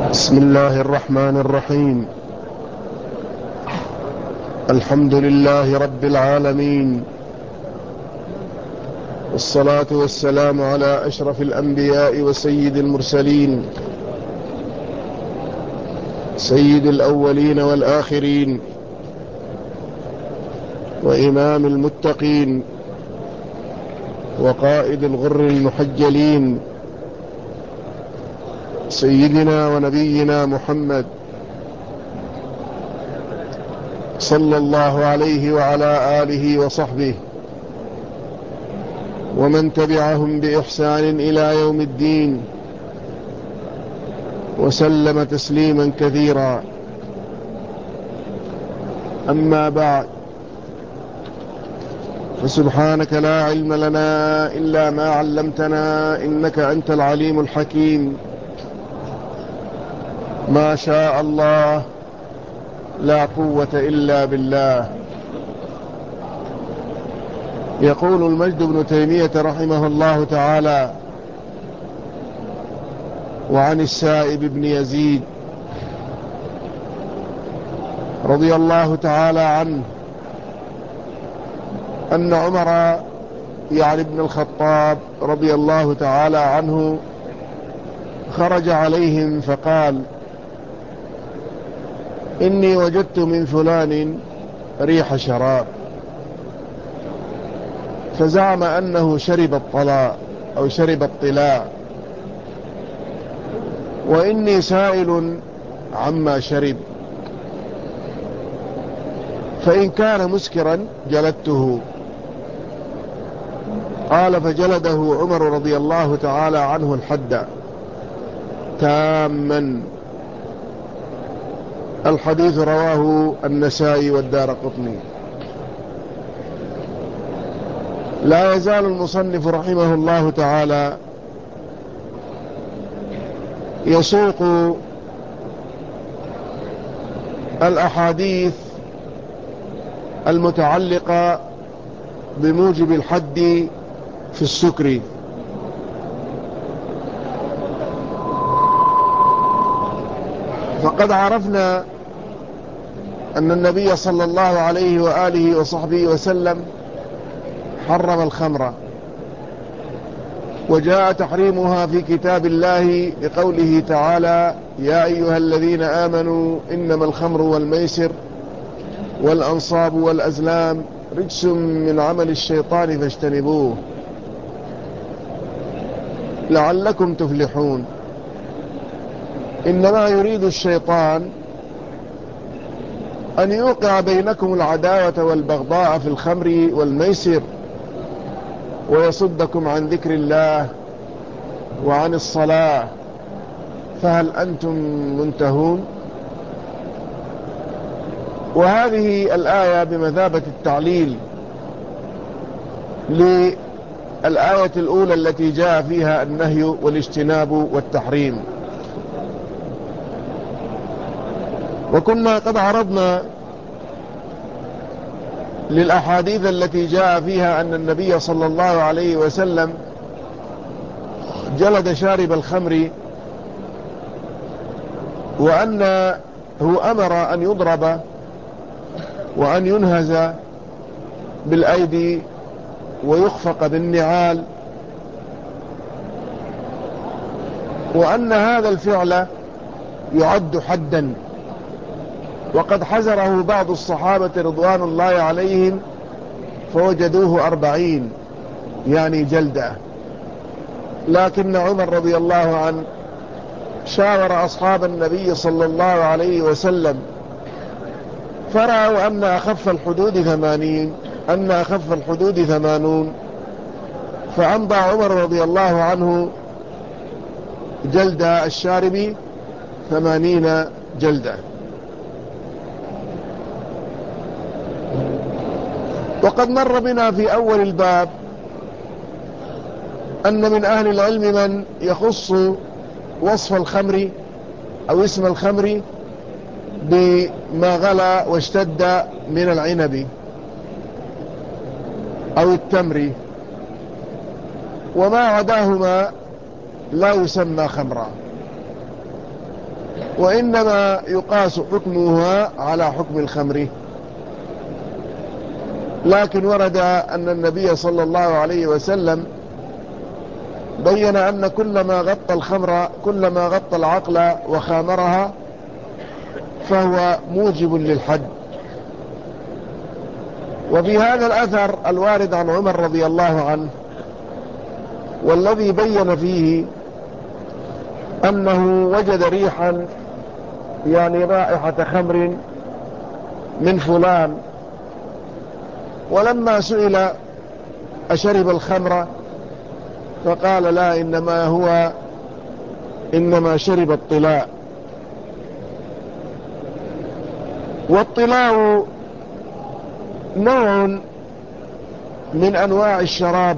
بسم الله الرحمن الرحيم. الحمد لله رب العالمين، والصلاة والسلام على أشرف الأنبياء وسيد المرسلين، سيد الأولين والآخرين، وإمام المتقين، وقائد الغر المحجلين، سيدنا ونبينا محمد صلى الله عليه وعلى آله وصحبه ومن تبعهم بإحسان إلى يوم الدين، وسلم تسليما كثيرا. أما بعد، فسبحانك لا علم لنا إلا ما علمتنا، إنك أنت العليم الحكيم. ما شاء الله، لا قوة إلا بالله. يقول المجد بن تيمية رحمه الله تعالى: وعن السائب بن يزيد رضي الله تعالى عنه أن عمر يعني ابن الخطاب رضي الله تعالى عنه خرج عليهم فقال: إني وجدت من فلان ريح شراب، فزعم أنه شرب الطلاء أو شرب الطلاء، وإني سائل عما شرب، فإن كان مسكرا جلدته. قال: فجلده عمر رضي الله تعالى عنه الحد تاما. الحديث رواه النسائي والدارقطني. لا يزال المصنف رحمه الله تعالى يسوق الأحاديث المتعلقة بموجب الحد في السكر. فقد عرفنا أن النبي صلى الله عليه وآله وصحبه وسلم حرم الخمر، وجاء تحريمها في كتاب الله بقوله تعالى: يا أيها الذين آمنوا إنما الخمر والميسر والأنصاب والأزلام رجس من عمل الشيطان فاجتنبوه لعلكم تفلحون. إنما يريد الشيطان أن يوقع بينكم العداوة والبغضاء في الخمر والميسر، ويصدكم عن ذكر الله وعن الصلاة، فهل أنتم منتهون؟ وهذه الآية بمثابة التعليل للآية الأولى التي جاء فيها النهي والاجتناب والتحريم. وكنا قد عرضنا للأحاديث التي جاء فيها أن النبي صلى الله عليه وسلم جلد شارب الخمر، وأنه أمر أن يضرب وأن ينهز بالأيدي ويخفق بالنعال، وأن هذا الفعل يعد حدا. وقد حذره بعض الصحابة رضوان الله عليهم فوجدوه 40 يعني جلدة، لكن عمر رضي الله عنه شاور أصحاب النبي صلى الله عليه وسلم، فرأوا أن أخف الحدود 80، فأمضى عمر رضي الله عنه جلد الشارب 80 جلدة. وقد مر بنا في أول الباب أن من أهل العلم من يخص وصف الخمر أو اسم الخمر بما غلى واشتد من العنب أو التمر، وما عداهما لا يسمى خمرا. وإنما يقاس حكمها على حكم الخمر. لكن ورد أن النبي صلى الله عليه وسلم بين أن كلما غطى الخمر كلما غطى العقل وخامرها فهو موجب للحد. وفي هذا الأثر الوارد عن عمر رضي الله عنه والذي بين فيه أنه وجد ريحا يعني رائحة خمر من فلان، ولما سئل أشرب الخمر فقال لا، إنما شرب الطلاء. والطلاء نوع من أنواع الشراب،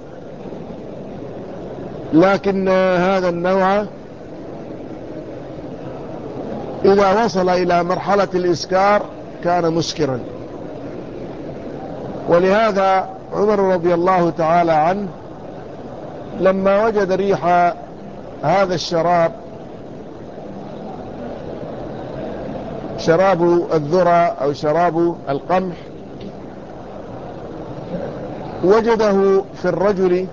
لكن هذا النوع إذا وصل إلى مرحلة الإسكار كان مسكرا. ولهذا عمر رضي الله تعالى عنه لما وجد ريح هذا الشراب، شراب الذرة أو شراب القمح، وجده في الرجل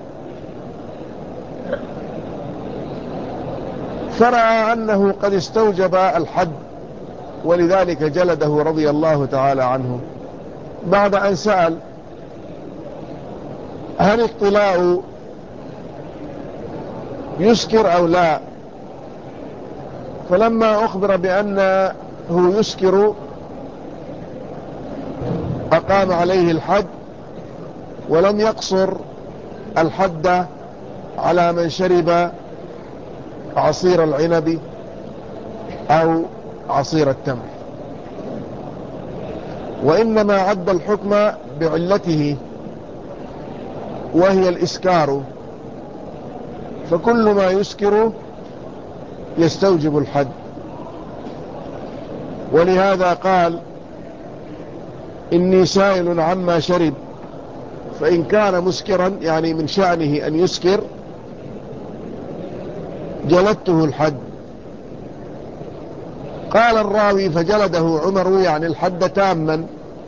فرأى أنه قد استوجب الحد، ولذلك جلده رضي الله تعالى عنه، بعد أن سأل هل الطلاء يسكر أو لا، فلما أخبر بأنه يسكر أقام عليه الحد، ولم يقصر الحد على من شرب عصير العنب أو عصير التمر، وإنما عد الحكم بعلته وهي الإسكار، فكل ما يسكر يستوجب الحد. ولهذا قال إني سائل عما شرب، فإن كان مسكرا يعني من شأنه أن يسكر جلدته الحد. قال الراوي فجلده عمر يعني الحد تاما،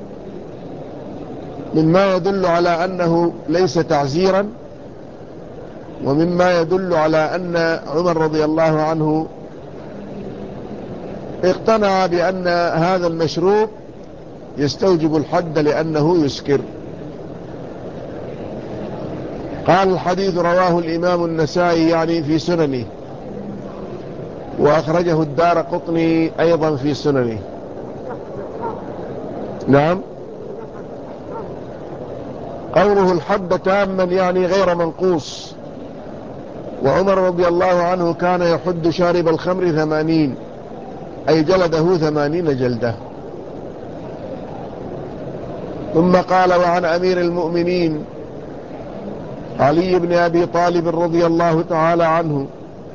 مما يدل على أنه ليس تعزيرا، ومما يدل على أن عمر رضي الله عنه اقتنع بأن هذا المشروب يستوجب الحد لأنه يسكر. قال الحديث رواه الإمام النسائي يعني في سننه، وأخرجه الدارقطني أيضا في سننه. نعم، قوله الحد تاما يعني غير منقوص، وعمر رضي الله عنه كان يحد شارب الخمر 80، أي جلده 80 جلدة. ثم قال وعن أمير المؤمنين علي بن أبي طالب رضي الله تعالى عنه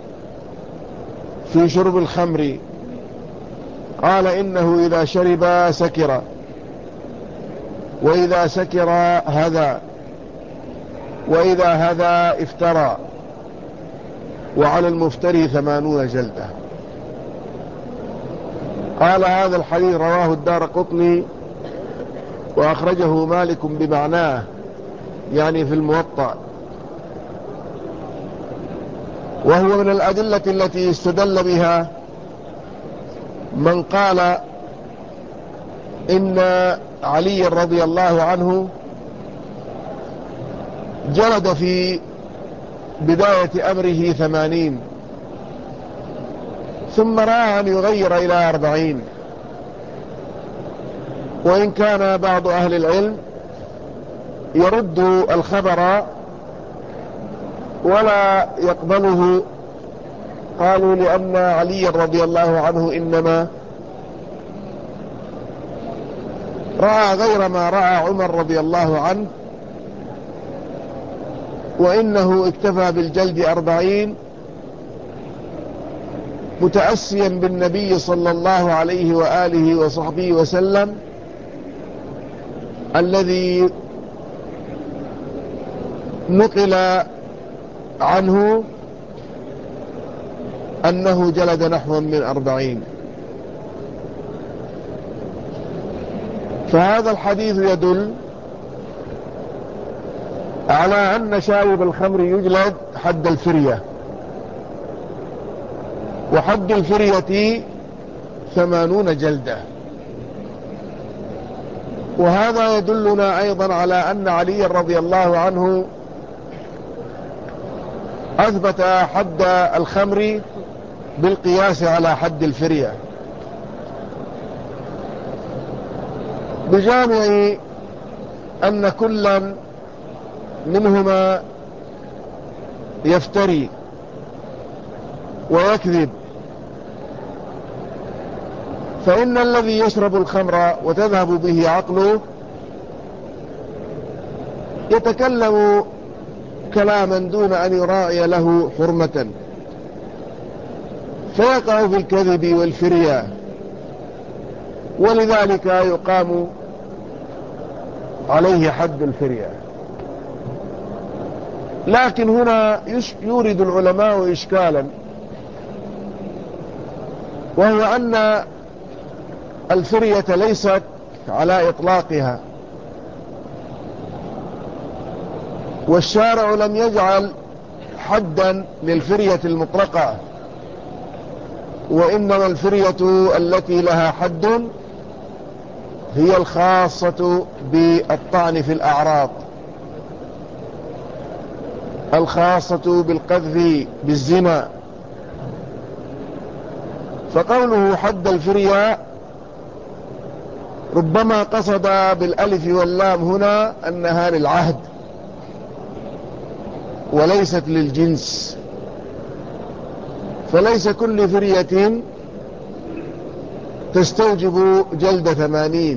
في شرب الخمر قال إنه إذا شرب سكر، وإذا سكر هذى، وإذا هذى افترى، وعلى المفتري 80 جلدة. قال هذا الحديث رواه الدارقطني وأخرجه مالك بمعناه يعني في الموطأ، وهو من الأدلة التي استدل بها من قال إن علي رضي الله عنه جلد في بداية أمره 80، ثم رأى أن يغير إلى 40. وإن كان بعض أهل العلم يرد الخبر ولا يقبله، قالوا لأن علي رضي الله عنه إنما رأى غير ما رأى عمر رضي الله عنه، وإنه اكتفى بالجلد 40 متأسيا بالنبي صلى الله عليه وآله وصحبه وسلم الذي نقل عنه أنه جلد نحو من 40. فهذا الحديث يدل على أن شارب الخمر يجلد حد الفرية، وحد الفرية 80 جلدة. وهذا يدلنا أيضا على أن علي رضي الله عنه أثبت حد الخمر بالقياس على حد الفرية، بجامع أن كلا منهما يفتري ويكذب. فإن الذي يشرب الخمر وتذهب به عقله يتكلم كلاما دون أن يراعي له حرمة، فيقع في الكذب والفرية، ولذلك يقام عليه حد الفرية. لكن هنا يورد العلماء إشكالا، وهو أن الفرية ليست على إطلاقها، والشارع لم يجعل حدا للفرية المطلقة، وإنما الفرية التي لها حد هي الخاصة بالطعن في الأعراض، الخاصة بالقذف بالزنا. فقوله حد الفرية ربما قصد بالألف واللام هنا أنها للعهد وليست للجنس، فليس كل فرية تستوجب جلد 80،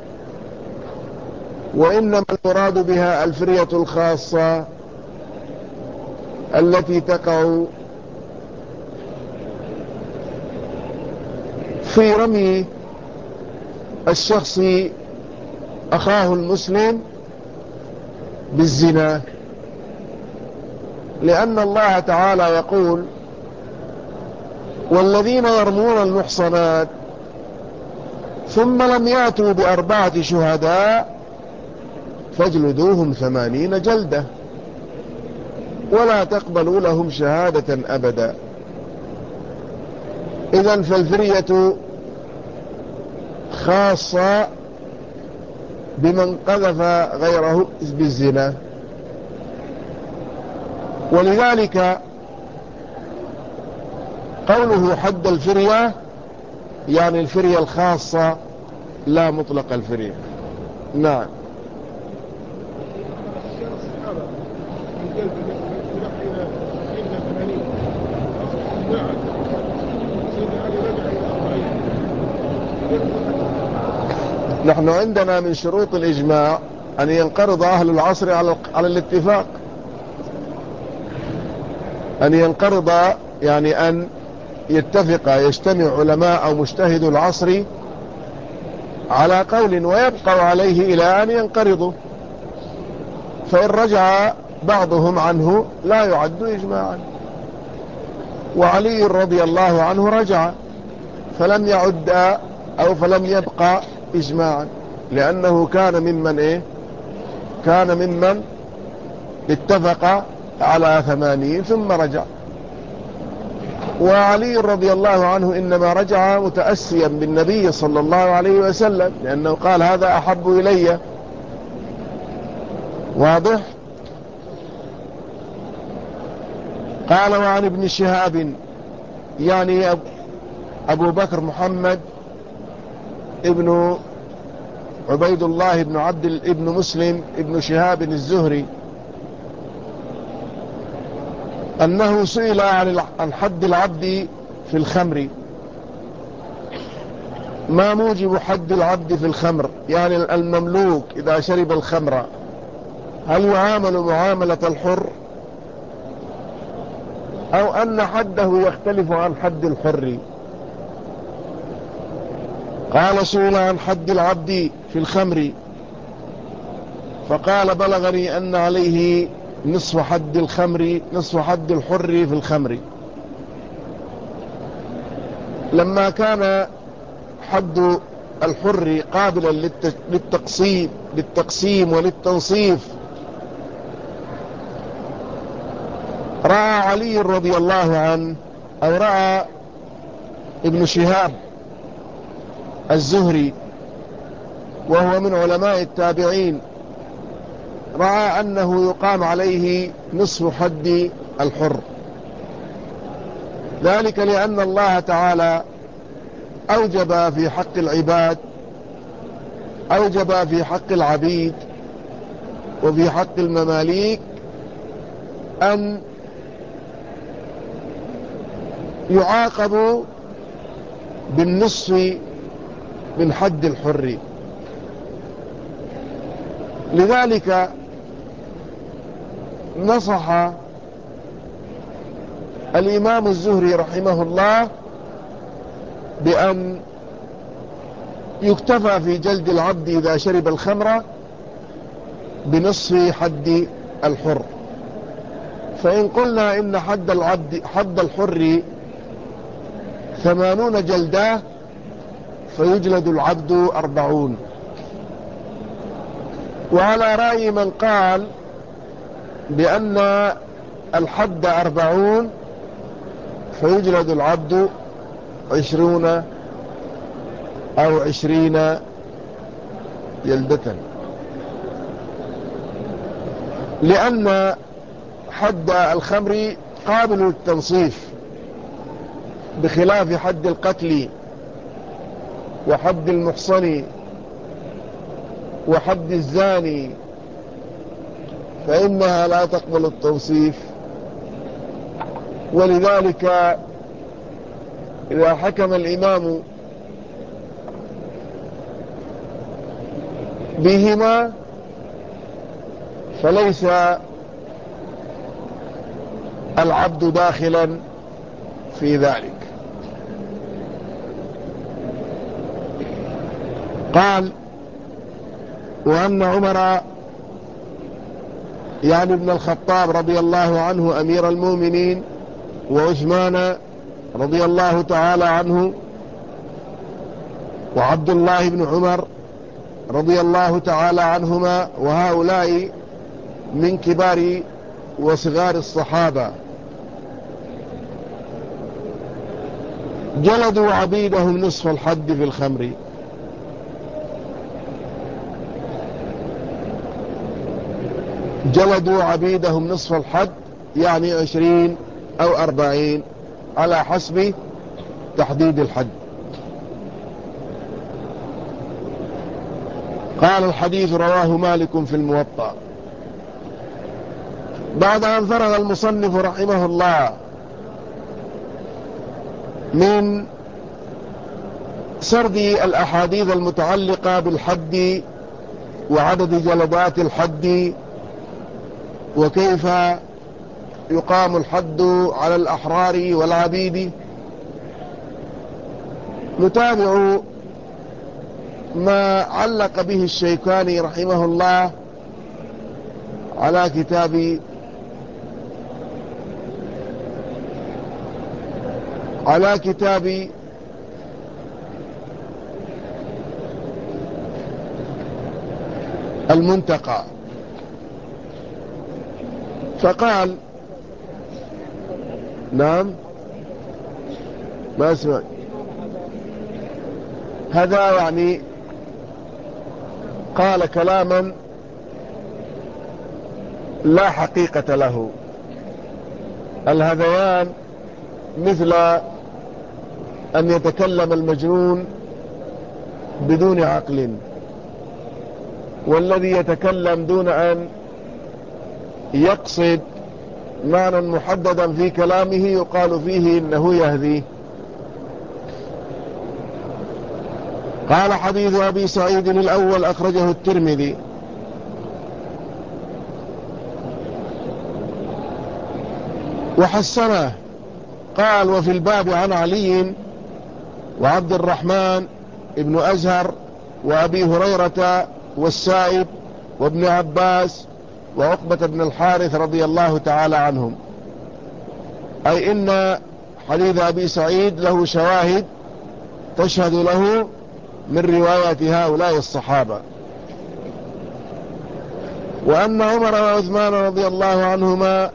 وإنما المراد بها الفرية الخاصة التي تقع في رمي الشخص أخاه المسلم بالزنا، لأن الله تعالى يقول: والذين يرمون المحصنات ثم لم يأتوا ب4 شهداء فاجلدوهم 80 جلدة ولا تقبلوا لهم شهادة أبدا. إذن فالفرية خاصة بمن قذف غيره بالزنا، ولذلك قوله حد الفرية يعني الفرية الخاصة لا مطلق الفرية. نعم. نحن عندنا من شروط الإجماع أن ينقرض أهل العصر على الاتفاق، أن ينقرض يعني أن يجتمع علماء أو مجتهد العصر على قول ويبقى عليه إلى أن ينقرضوا، فإن رجع بعضهم عنه لا يعد إجماعا. وعلي رضي الله عنه رجع فلم يعد أو فلم يبقى إجماعا، لأنه كان ممن كان ممن اتفق على 80 ثم رجع. وعلي رضي الله عنه إنما رجع متأسيا بالنبي صلى الله عليه وسلم، لأنه قال: هذا أحب إلي. واضح؟ قال: وعن ابن شهاب، يعني أبو بكر محمد ابن عبيد الله ابن ابن مسلم ابن شهاب الزهري، أنه سئل عن حد العبد في الخمر، ما موجب حد العبد في الخمر، يعني المملوك إذا شرب الخمر هل يعامل معاملة الحر، أو أن حده يختلف عن حد الحر؟ قال: سئل عن حد العبد في الخمر فقال: بلغني أن عليه نصف حد الحر في الخمر. لما كان حد الحر قابلا للتقسيم وللتنصيف، رأى علي رضي الله عنه، أو رأى ابن شهاب الزهري وهو من علماء التابعين، رأى أنه يقام عليه نصف حد الحر، ذلك لأن الله تعالى أوجب في حق العباد، أوجب في حق العبيد وفي حق المماليك أن يعاقبوا بالنصف من حد الحر. لذلك نصح الإمام الزهري رحمه الله بأن يكتفى في جلد العبد إذا شرب الخمر بنصف حد الحر. فإن قلنا إن حد الحر 80 جلدة، فيجلد العبد 40. وعلى رأي من قال بأن الحد 40 فيجلد العبد 20 أو 20 جلدة، لأن حد الخمر قابل للتنصيف بخلاف حد القتل وحد المحصن وحد الزاني، فإنها لا تقبل التوصيف. ولذلك إذا حكم الإمام بهما فليس العبد داخلا في ذلك. قال: وأن عمر يعني ابن الخطاب رضي الله عنه أمير المؤمنين، وعثمان رضي الله تعالى عنه، وعبد الله بن عمر رضي الله تعالى عنهما، وهؤلاء من كبار وصغار الصحابة، جلدوا عبيدهم نصف الحد في الخمر. جلدوا عبيدهم نصف الحد، يعني 20 أو 40 على حسب تحديد الحد. قال: الحديث رواه مالك في الموطأ. بعد أن فرغ المصنف رحمه الله من سرد الأحاديث المتعلقة بالحد وعدد جلدات الحد وكيف يقام الحد على الأحرار والعبيد، نتابع ما علق به الشيكاني رحمه الله على كتاب المنتقى. فقال: نعم، ما اسمع هذا، يعني قال كلاما لا حقيقة له. الهذيان مثل أن يتكلم المجنون بدون عقل، والذي يتكلم دون أن يقصد معنى محددا في كلامه يقال فيه إنه يهذي. قال: حديث أبي سعيد الأول أخرجه الترمذي. وحسنه. قال: وفي الباب عن علي وعبد الرحمن ابن أزهر وأبي هريرة والسائب وابن عباس وعقبة بن الحارث رضي الله تعالى عنهم. أي إن حديث أبي سعيد له شواهد تشهد له من رواية هؤلاء الصحابة. وأن عمر وعثمان رضي الله عنهما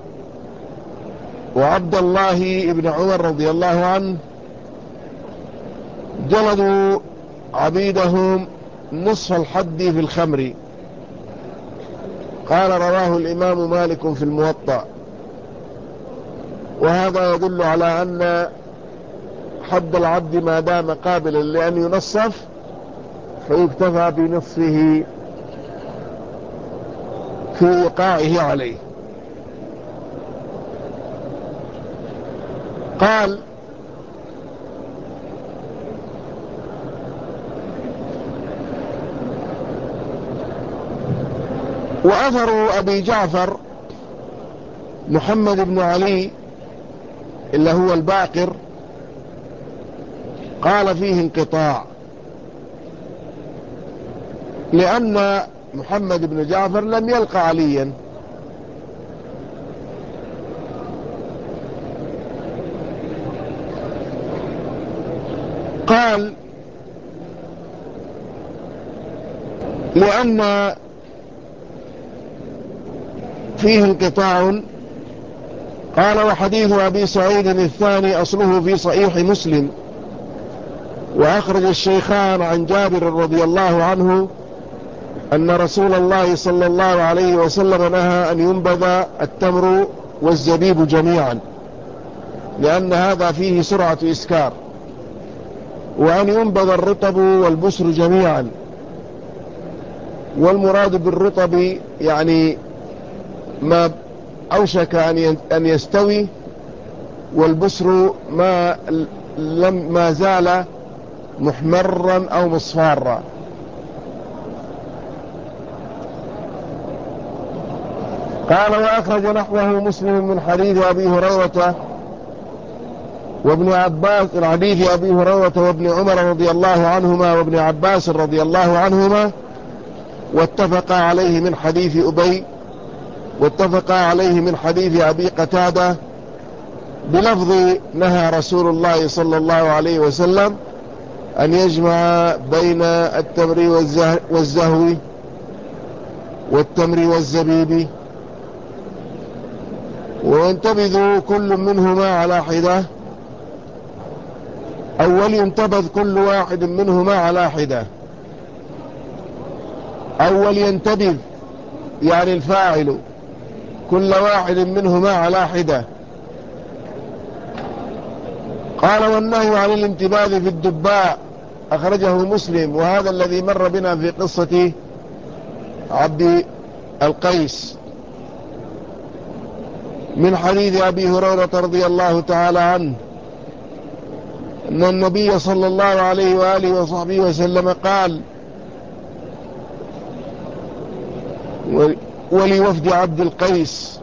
وعبد الله بن عمر رضي الله عنه جلدوا عبيدهم نصف الحد في الخمر. قال رواه الإمام مالك في الموطأ. وهذا يدل على أن حد العبد ما دام قابلا لأن ينصف فيكتفى بنصفه في إيقاعه عليه. قال وأثر أبي جعفر محمد بن علي اللي هو الباقر قال فيه انقطاع، لأن محمد بن جعفر لم يلقى عليا. قال لأن فيه انقطاع. قال وحديث أبي سعيد الثاني أصله في صحيح مسلم، وأخرج الشيخان عن جابر رضي الله عنه أن رسول الله صلى الله عليه وسلم نهى أن ينبذ التمر والزبيب جميعا، لأن هذا فيه سرعة إسكار، وأن ينبذ الرطب والبسر جميعا. والمراد بالرطب يعني ما أوشك أن يستوي، والبسر ما زال محمرا أو مصفارا. قال وأخرج نحوه مسلم من حديث أبي هريرة وابن عباس، الحديث أبي هريرة وابن عمر رضي الله عنهما وابن عباس رضي الله عنهما، واتفق عليه من حديث أبي، واتفق عليه من حديث أبي قتادة بلفظ نهى رسول الله صلى الله عليه وسلم أن يجمع بين التمر والزهو والتمر والزبيب، وينتبذ كل منهما على حدة، أو ولينتبذ كل واحد منهما على حدة، أو ولينتبذ يعني الفاعل كل واحد منهما على حدة. قال والنهي عن الانتباذ في الدباء أخرجه مسلم، وهذا الذي مر بنا في قصة عبد القيس من حديث أبي هريرة رضي الله تعالى عنه أن النبي صلى الله عليه وآله وصحبه وسلم قال ولوفد عبد القيس،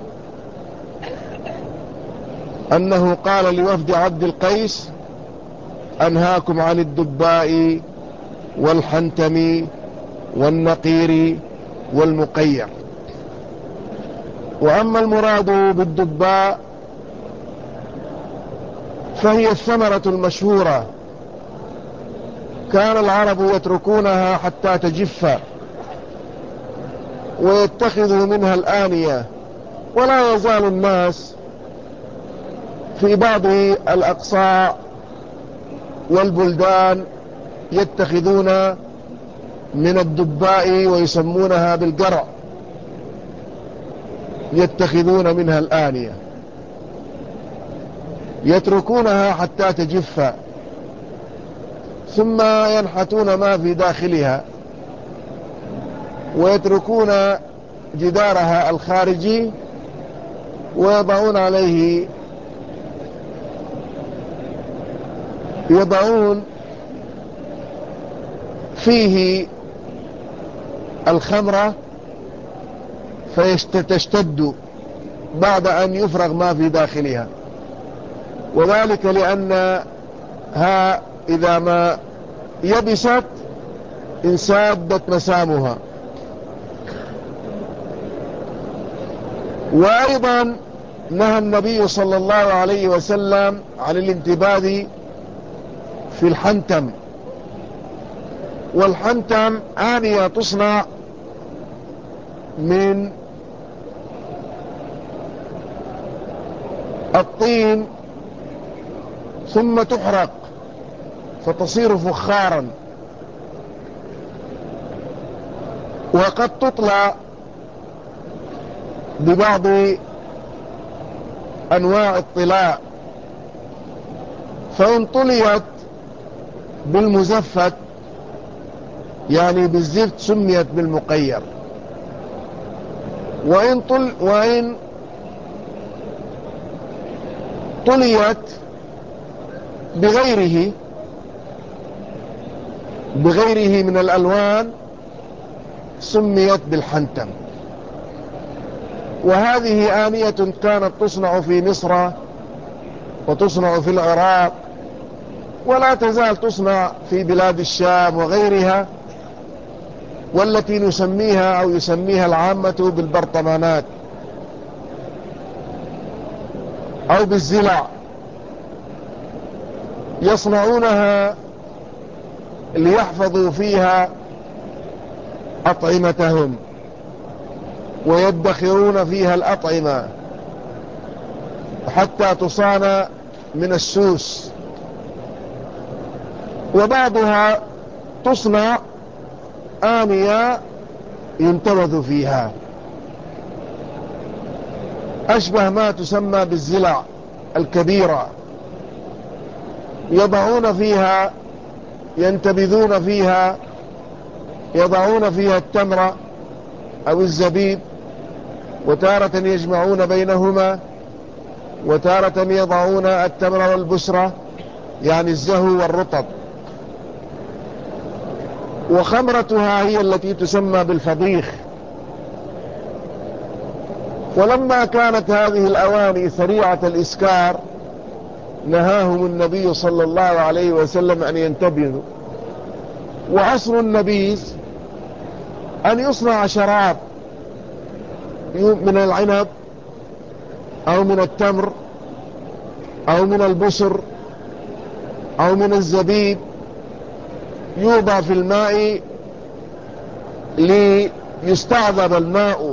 أنه قال لوفد عبد القيس أنهاكم عن الدباء والحنتم والنقير والمقير. وأما المراد بالدباء فهي الثمرة المشهورة، كان العرب يتركونها حتى تجف ويتخذوا منها الآنية، ولا يزال الناس في بعض الأقصاء والبلدان يتخذون من الدباء ويسمونها بالقرع، يتخذون منها الآنية، يتركونها حتى تجف ثم ينحتون ما في داخلها ويتركون جدارها الخارجي يضعون فيه الخمرة فتشتد بعد أن يفرغ ما في داخلها، وذلك لأنها إذا ما يبست انسادت مسامها. وأيضا نهى النبي صلى الله عليه وسلم عن الانتباذ في الحنتم. والحنتم آنية تصنع من الطين ثم تحرق فتصير فخارا، وقد تطلى ببعض أنواع الطلاء، فإن طليت بالمزفت يعني بالزفت سميت بالمقير، وإن طليت بغيره من الألوان سميت بالحنتم. وهذه آنية كانت تصنع في مصر وتصنع في العراق، ولا تزال تصنع في بلاد الشام وغيرها، والتي نسميها أو يسميها العامة بالبرطمانات أو بالزلع. يصنعونها ليحفظوا فيها أطعمتهم ويدخرون فيها الأطعمة حتى تصان من السوس. وبعضها تصنع آنية ينتبذ فيها، أشبه ما تسمى بالزلع الكبيرة، يضعون فيها ينتبذون فيها، يضعون فيها التمر أو الزبيب، وتارة يجمعون بينهما، وتارة يضعون التمر والبسرة يعني الزهو والرطب. وخمرتها هي التي تسمى بالفضيخ. ولما كانت هذه الأواني سريعة الإسكار نهاهم النبي صلى الله عليه وسلم أن ينتبذوا. وعصر النبيذ أن يصنع شراب من العنب أو من التمر أو من البسر أو من الزبيب، يوضع في الماء ليستعذب الماء،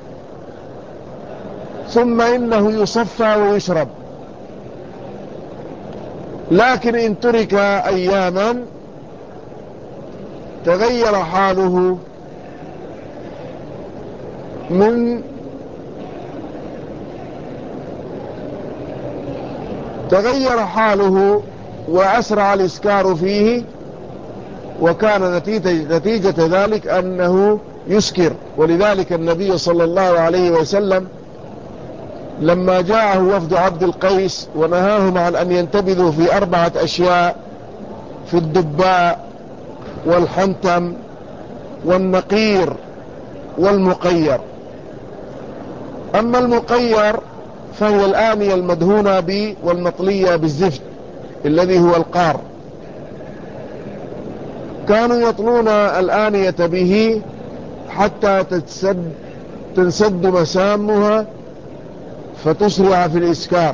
ثم إنه يصفى ويشرب. لكن إن ترك أياما تغير حاله وأسرع الإسكار فيه، وكان نتيجة ذلك أنه يسكر. ولذلك النبي صلى الله عليه وسلم لما جاءه وفد عبد القيس ونهاهم عن أن ينتبذوا في 4 أشياء: في الدباء والحنتم والنقير والمقير. أما المقير فهي الآنية المدهونة والمطلية بالزفت الذي هو القار. كانوا يطلون الآنية به حتى تنسد مسامها فتسرع في الإسكار.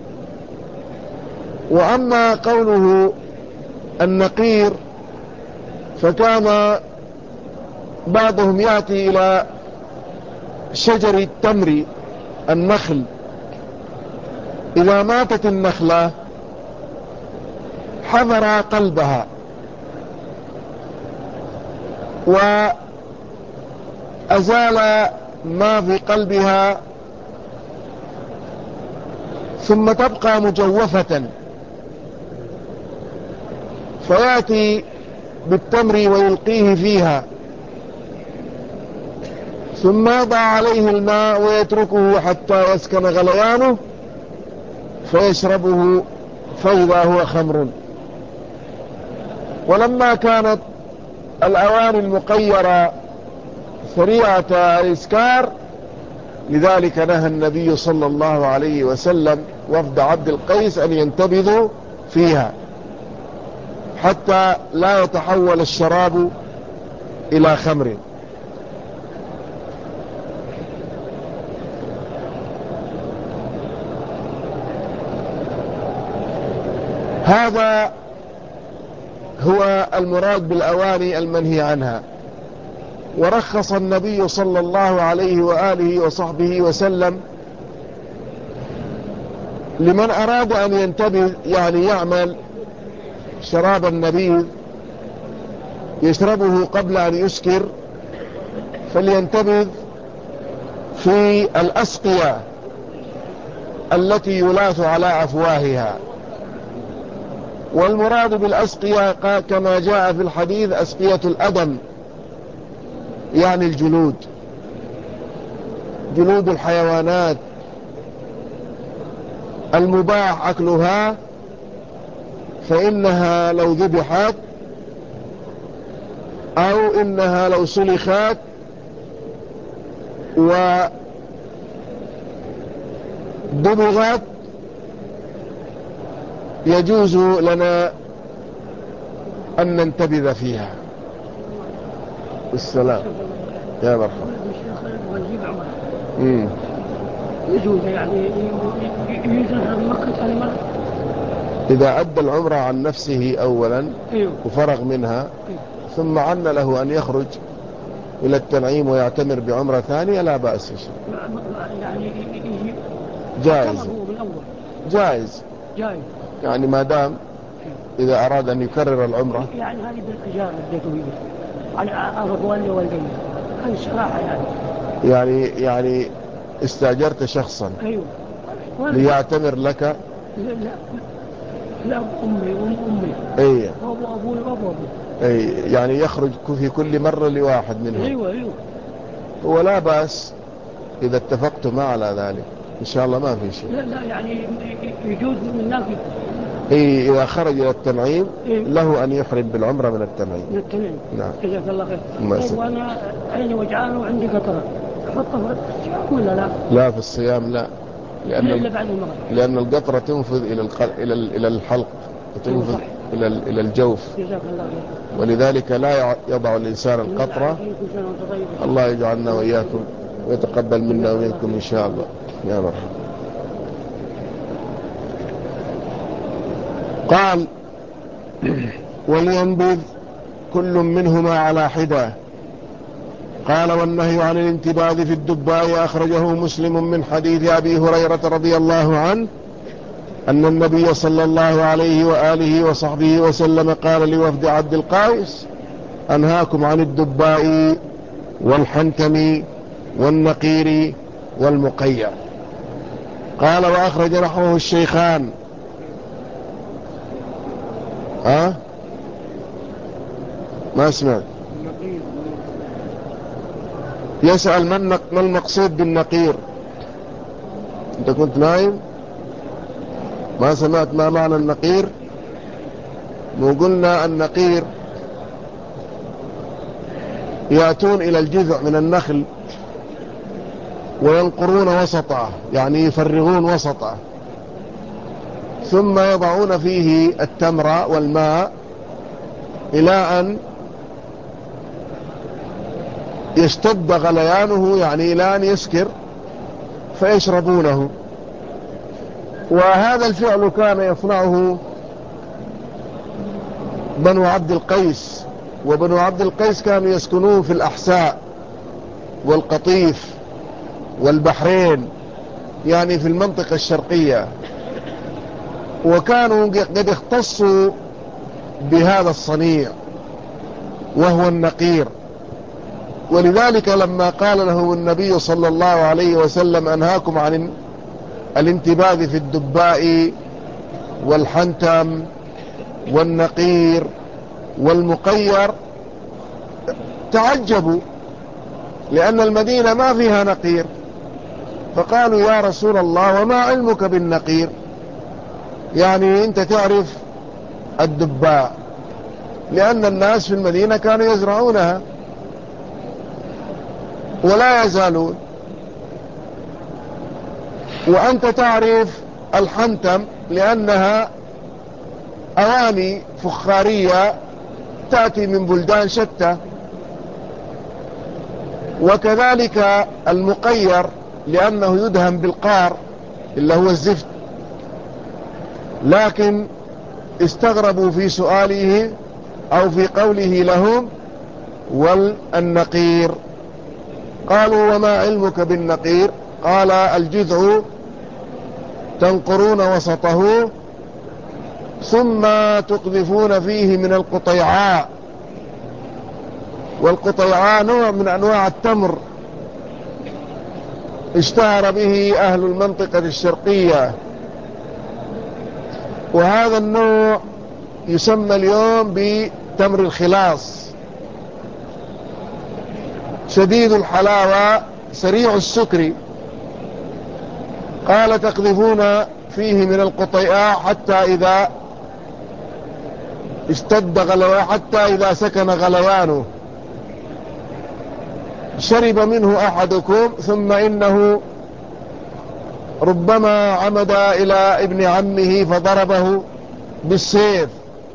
وأما قوله النقير فكان بعضهم يأتي إلى شجر التمر النخل، إذا ماتت النخلة حضر قلبها وأزال ما في قلبها، ثم تبقى مجوفة، فيأتي بالتمر ويلقيه فيها، ثم يضع عليه الماء ويتركه حتى يسكن غليانه فيشربه فإذا هو خمر. ولما كانت الأواني المقيرة سريعة الإسكار، لذلك نهى النبي صلى الله عليه وسلم وفد عبد القيس أن ينتبذوا فيها حتى لا يتحول الشراب إلى خمر. هذا هو المراد بالأواني المنهي عنها. ورخص النبي صلى الله عليه وآله وصحبه وسلم لمن أراد أن ينتبه، يعني يعمل شراب النبيذ يشربه قبل أن يسكر، فلينتبه في الأسقية التي يلاث على أفواهها. والمراد بالأسقية كما جاء في الحديث أسقية الأدم، يعني الجلود، جلود الحيوانات المباح أكلها، فإنها لو ذبحت أو إنها لو سلخت ودبغت يجوز لنا أن ننتبذ فيها. السلام يا مرحبا. يجوز يعني يجوز مكة ثاني مرة إذا أدى العمرة عن نفسه أولا وفرغ منها، ثم عن له أن يخرج إلى التنعيم ويعتمر بعمرة ثانية، لا بأس يعني جائز. جائز يعني ما دام إذا أراد أن يكرر العمرة. يعني هذه بالأجار البيتوية على أرض والي والدين، هذه الصراحة يعني استأجرت شخصا أيوه ليعتمر لك. لا أمي أي وأبوي وأبوي. أي يعني يخرج في كل مرة لواحد منهم. أيوه ولا بأس إذا اتفقتما على ذلك، إن شاء الله ما في شيء. لا يعني يجوز من نافذ. إذا خرج إلى التنعيم له أن يحرم بالعمرة من التنعيم. نعم. جزاك الله خير. طيب وأنا عيني وجعان وعندي قطرة، أحطها في الصيام ولا لا؟ لا في الصيام لا، لأن القطرة تنفذ إلى الحلق وتنفذ إلى الجوف. جزاك الله خير. ولذلك لا يضع الإنسان القطرة. الله يجعلنا وإياكم ويتقبل منا ومنكم إن شاء الله. يا مرحبا. قال ولينبذ كل منهما على حدة. قال والنهي عن الانتباذ في الدباء أخرجه مسلم من حديث أبي هريرة رضي الله عنه أن النبي صلى الله عليه وآله وصحبه وسلم قال لوفد عبد القيس أنهاكم عن الدباء والحنتم والنقير والمقيع. قال وأخرج نحوه الشيخان. ما سمعت. يسأل ما المقصود بالنقير؟ انت كنت نايم ما سمعت ما معنى النقير؟ مو قلنا النقير يأتون إلى الجذع من النخل وينقرون وسطه، يعني يفرغون وسطه، ثم يضعون فيه التمر والماء إلى أن يشتد غليانه، يعني إلى أن يسكر فيشربونه. وهذا الفعل كان يصنعه بنو عبد القيس، وبنو عبد القيس كانوا يسكنون في الأحساء والقطيف والبحرين، يعني في المنطقة الشرقية، وكانوا قد اختصوا بهذا الصنيع وهو النقير. ولذلك لما قال له النبي صلى الله عليه وسلم أنهاكم عن الانتباذ في الدباء والحنتم والنقير والمقير، تعجبوا لأن المدينة ما فيها نقير، فقالوا يا رسول الله وما علمك بالنقير؟ يعني أنت تعرف الدباء، لأن الناس في المدينة كانوا يزرعونها ولا يزالون، وأنت تعرف الحنتم لأنها أواني فخارية تأتي من بلدان شتى، وكذلك المقير لأنه يدهن بالقار اللي هو الزفت. لكن استغربوا في سؤاله أو في قوله لهم والنقير. قالوا وما علمك بالنقير؟ قال الجذع تنقرون وسطه ثم تقذفون فيه من القطيعاء، والقطيعاء نوع من أنواع التمر اشتهر به أهل المنطقة الشرقية، وهذا النوع يسمى اليوم بتمر الخلاص، شديد الحلاوة سريع السكر. قال تقذفون فيه من القطيعاء حتى إذا اشتد غليانه، حتى إذا سكن غليانه شرب منه أحدكم ثم إنه ربما عمد إلى ابن عمه فضربه بالسيف.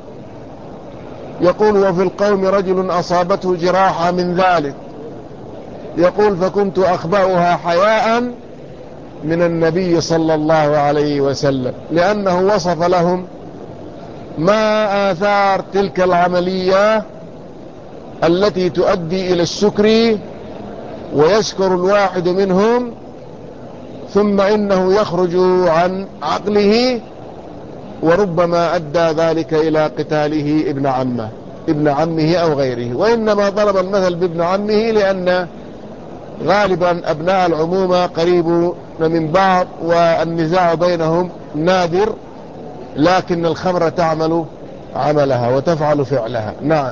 يقول وفي القوم رجل أصابته جراحة من ذلك، يقول فكنت أخبأها حياء من النبي صلى الله عليه وسلم، لأنه وصف لهم ما آثار تلك العملية التي تؤدي إلى السكر، ويسكر الواحد منهم ثم إنه يخرج عن عقله، وربما أدى ذلك إلى قتاله ابن عمه أو غيره. وإنما ضرب المثل بابن عمه لأن غالبا أبناء العمومة قريبون من بعض والنزاع بينهم نادر، لكن الخمر تعمل عملها وتفعل فعلها. نعم.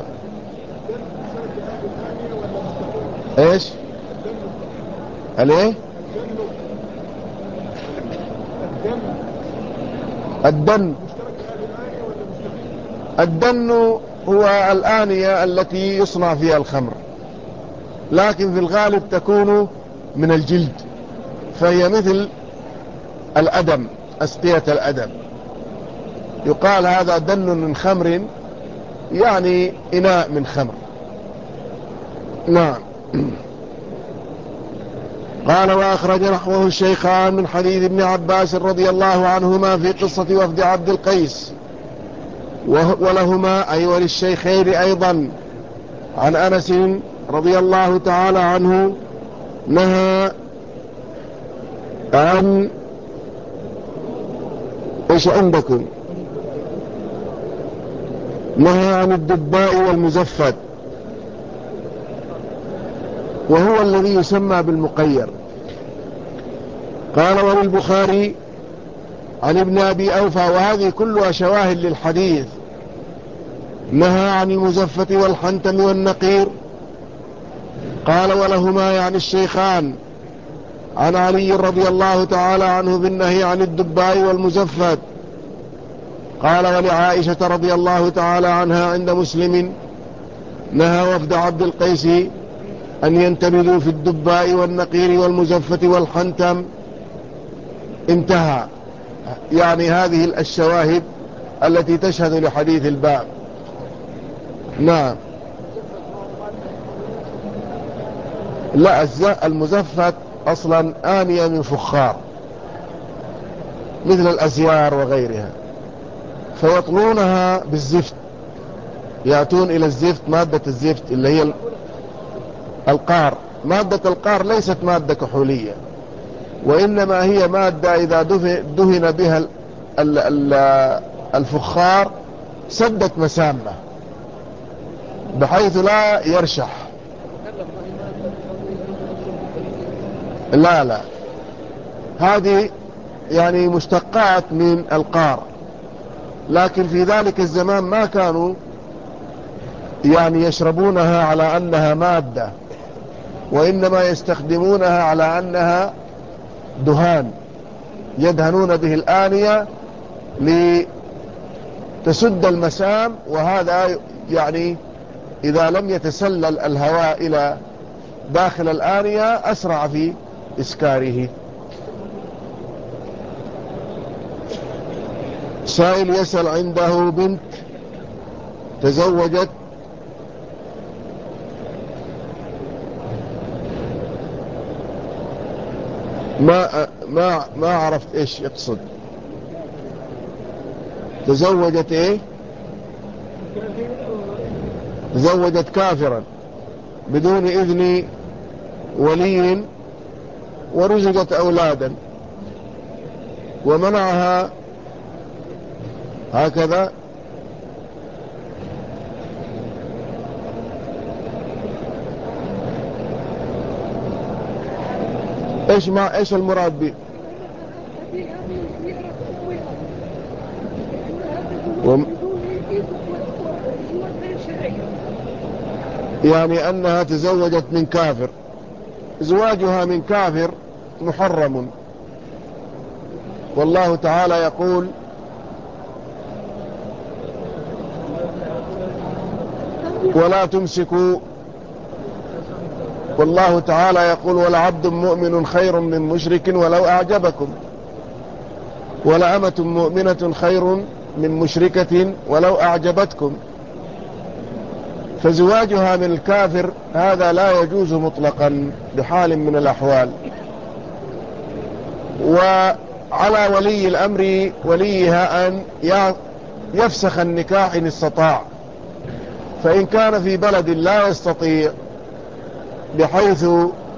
ايش عليه؟ الدن هو الآنية التي يصنع فيها الخمر، لكن في الغالب تكون من الجلد، فهي مثل الأدم، أسقية الأدم. يقال هذا دن من خمر، يعني إناء من خمر. نعم. قال وأخرج نحوه الشيخان من حديث ابن عباس رضي الله عنهما في قصة وفد عبد القيس، ولهما أي وللشيخين أيضا عن أنس رضي الله تعالى عنه نهى عن ايش عندكم؟ نهى عن الدباء والمزفت، وهو الذي يسمى بالمقير. قال وللبخاري عن ابن أبي أوفى، وهذه كلها شواهد للحديث، نهى عن المزفت والحنتم والنقير. قال ولهما يعني الشيخان عن علي رضي الله تعالى عنه بالنهي عن الدباء والمزفت. قال ولعائشة رضي الله تعالى عنها عند مسلم نهى وفد عبد القيس أن ينتبذوا في الدباء والنقير والمزفت والحنتم. انتهى. يعني هذه الشواهد التي تشهد لحديث الباب. نعم. لا، المزفت أصلا آنية من فخار مثل الأزيار وغيرها، فيطلونها بالزفت، يأتون إلى الزفت، مادة الزفت اللي هي القار. مادة القار ليست مادة كحولية، وإنما هي مادة إذا دهن بها الفخار سدت مسامه بحيث لا يرشح. لا، هذه يعني مشتقات من القار، لكن في ذلك الزمان ما كانوا يعني يشربونها على أنها مادة، وإنما يستخدمونها على أنها دهان يدهنون به الآنية لتسد المسام. وهذا يعني إذا لم يتسلل الهواء إلى داخل الآنية أسرع في إسكاره. سائل يسأل عنده بنت تزوجت ما عرفت ايش يقصد. تزوجت ايه؟ زوجت كافرا بدون إذن ولي ورزقت أولادا ومنعها هكذا، ايش المراد به؟ يعني أنها تزوجت من كافر، زواجها من كافر محرم، والله تعالى يقول: ولا تمسكوا، والله تعالى يقول: ولعبد مؤمن خير من مشرك ولو أعجبكم، ولأمة مؤمنة خير من مشركة ولو أعجبتكم. فزواجها من الكافر هذا لا يجوز مطلقا بحال من الأحوال. وعلى ولي الأمر وليها أن يفسخ النكاح إن استطاع، فإن كان في بلد لا يستطيع بحيث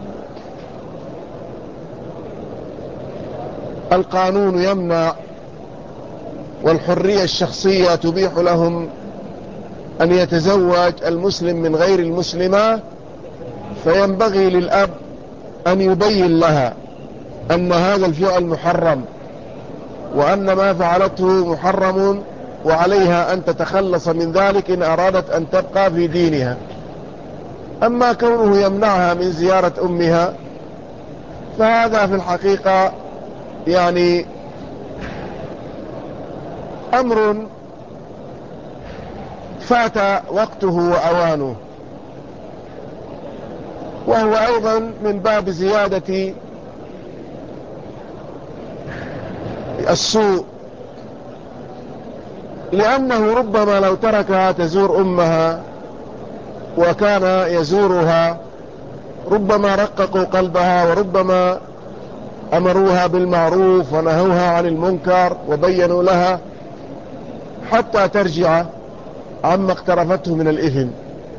القانون يمنع والحرية الشخصية تبيح لهم أن يتزوج المسلم من غير المسلمة، فينبغي للأب أن يبين لها أن هذا الفعل محرم، وأن ما فعلته محرم، وعليها أن تتخلص من ذلك إن أرادت أن تبقى في دينها. أما كونه يمنعها من زيارة أمها فهذا في الحقيقة يعني أمر فات وقته وأوانه، وهو أيضا من باب زيادة السوء، لأنه ربما لو تركها تزور أمها وكان يزورها ربما رققوا قلبها، وربما أمروها بالمعروف ونهوها عن المنكر وبينوا لها حتى ترجع عما اقترفته من الإثم.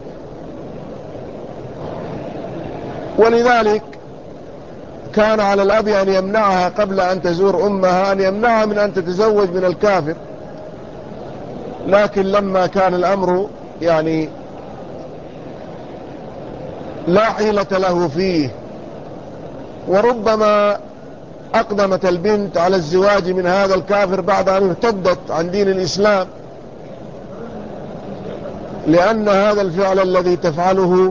ولذلك كان على الأب أن يمنعها قبل أن تزور أمها، أن يمنعها من أن تتزوج من الكافر. لكن لما كان الأمر يعني لا حيلة له فيه، وربما أقدمت البنت على الزواج من هذا الكافر بعد أن ارتدت عن دين الإسلام، لأن هذا الفعل الذي تفعله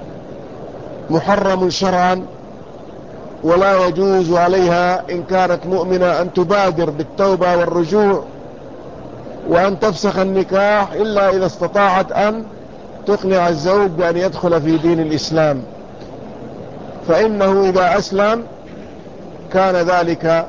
محرم شرعا، ولا يجوز عليها إن كانت مؤمنة أن تبادر بالتوبة والرجوع وأن تفسخ النكاح إلا إذا استطاعت أن تقنع الزوج بأن يدخل في دين الإسلام، فإنه إذا أسلم كان ذلك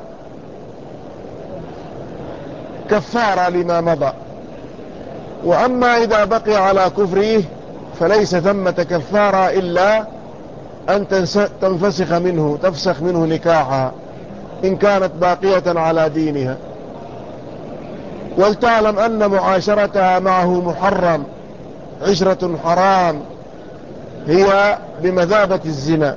كفارة لما مضى. وأما إذا بقي على كفره فليس ثمة كفارة إلا أن تنفسخ منه، تفسخ منه نكاحها إن كانت باقية على دينها. ولتعلم أن معاشرتها معه محرم، عشرة حرام، هي بمثابة الزنا.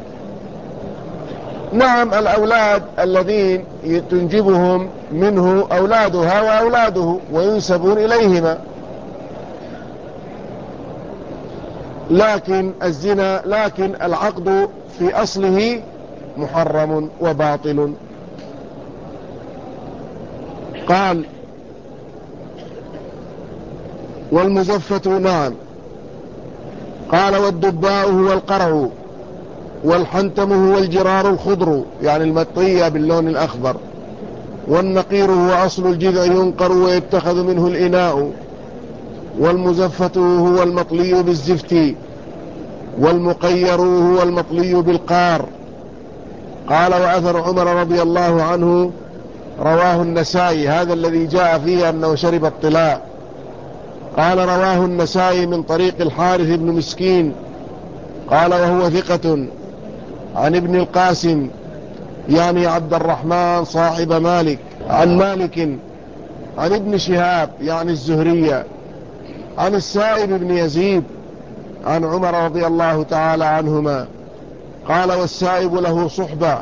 نعم، الأولاد الذين تنجبهم منه أولادها وأولاده وينسبون إليهما، لكن العقد في أصله محرم وباطل. قال: والمزفة، نعم. قال: والدباء هو القرع، والحنتم هو الجرار الخضر، يعني المطية باللون الأخضر، والنقير هو أصل الجذع ينقر ويتخذ منه الإناء، والمزفة هو المطلي بالزفت، والمقير هو المطلي بالقار. قال: وأثر عمر رضي الله عنه رواه النسائي، هذا الذي جاء فيه أنه شرب الطلاء. قال: رواه النسائي من طريق الحارث بن مسكين، قال: وهو ثقة، عن ابن القاسم يعني عبد الرحمن صاحب مالك، عن مالك عن ابن شهاب يعني الزهرية، عن السائب بن يزيد عن عمر رضي الله تعالى عنهما قال: والسائب له صحبة،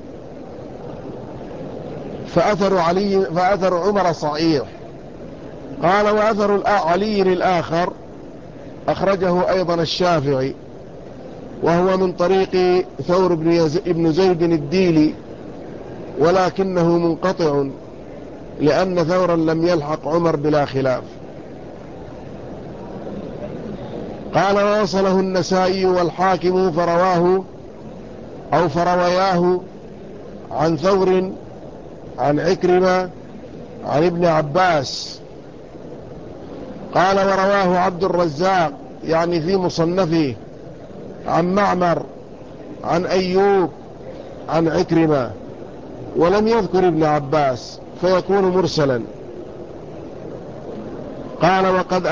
فأثر عمر صحيح. قال: وأثر علي الآخر أخرجه أيضا الشافعي، وهو من طريق ثور بن زيد الديلي، ولكنه منقطع لأن ثورا لم يلحق عمر بلا خلاف. قال: ووصله النسائي والحاكم فروياه عن ثور عن عكرمة عن ابن عباس. قال: ورواه عبد الرزاق يعني في مصنفه عن معمر عن أيوب عن عكرمة، ولم يذكر ابن عباس فيكون مرسلا. قال: وقد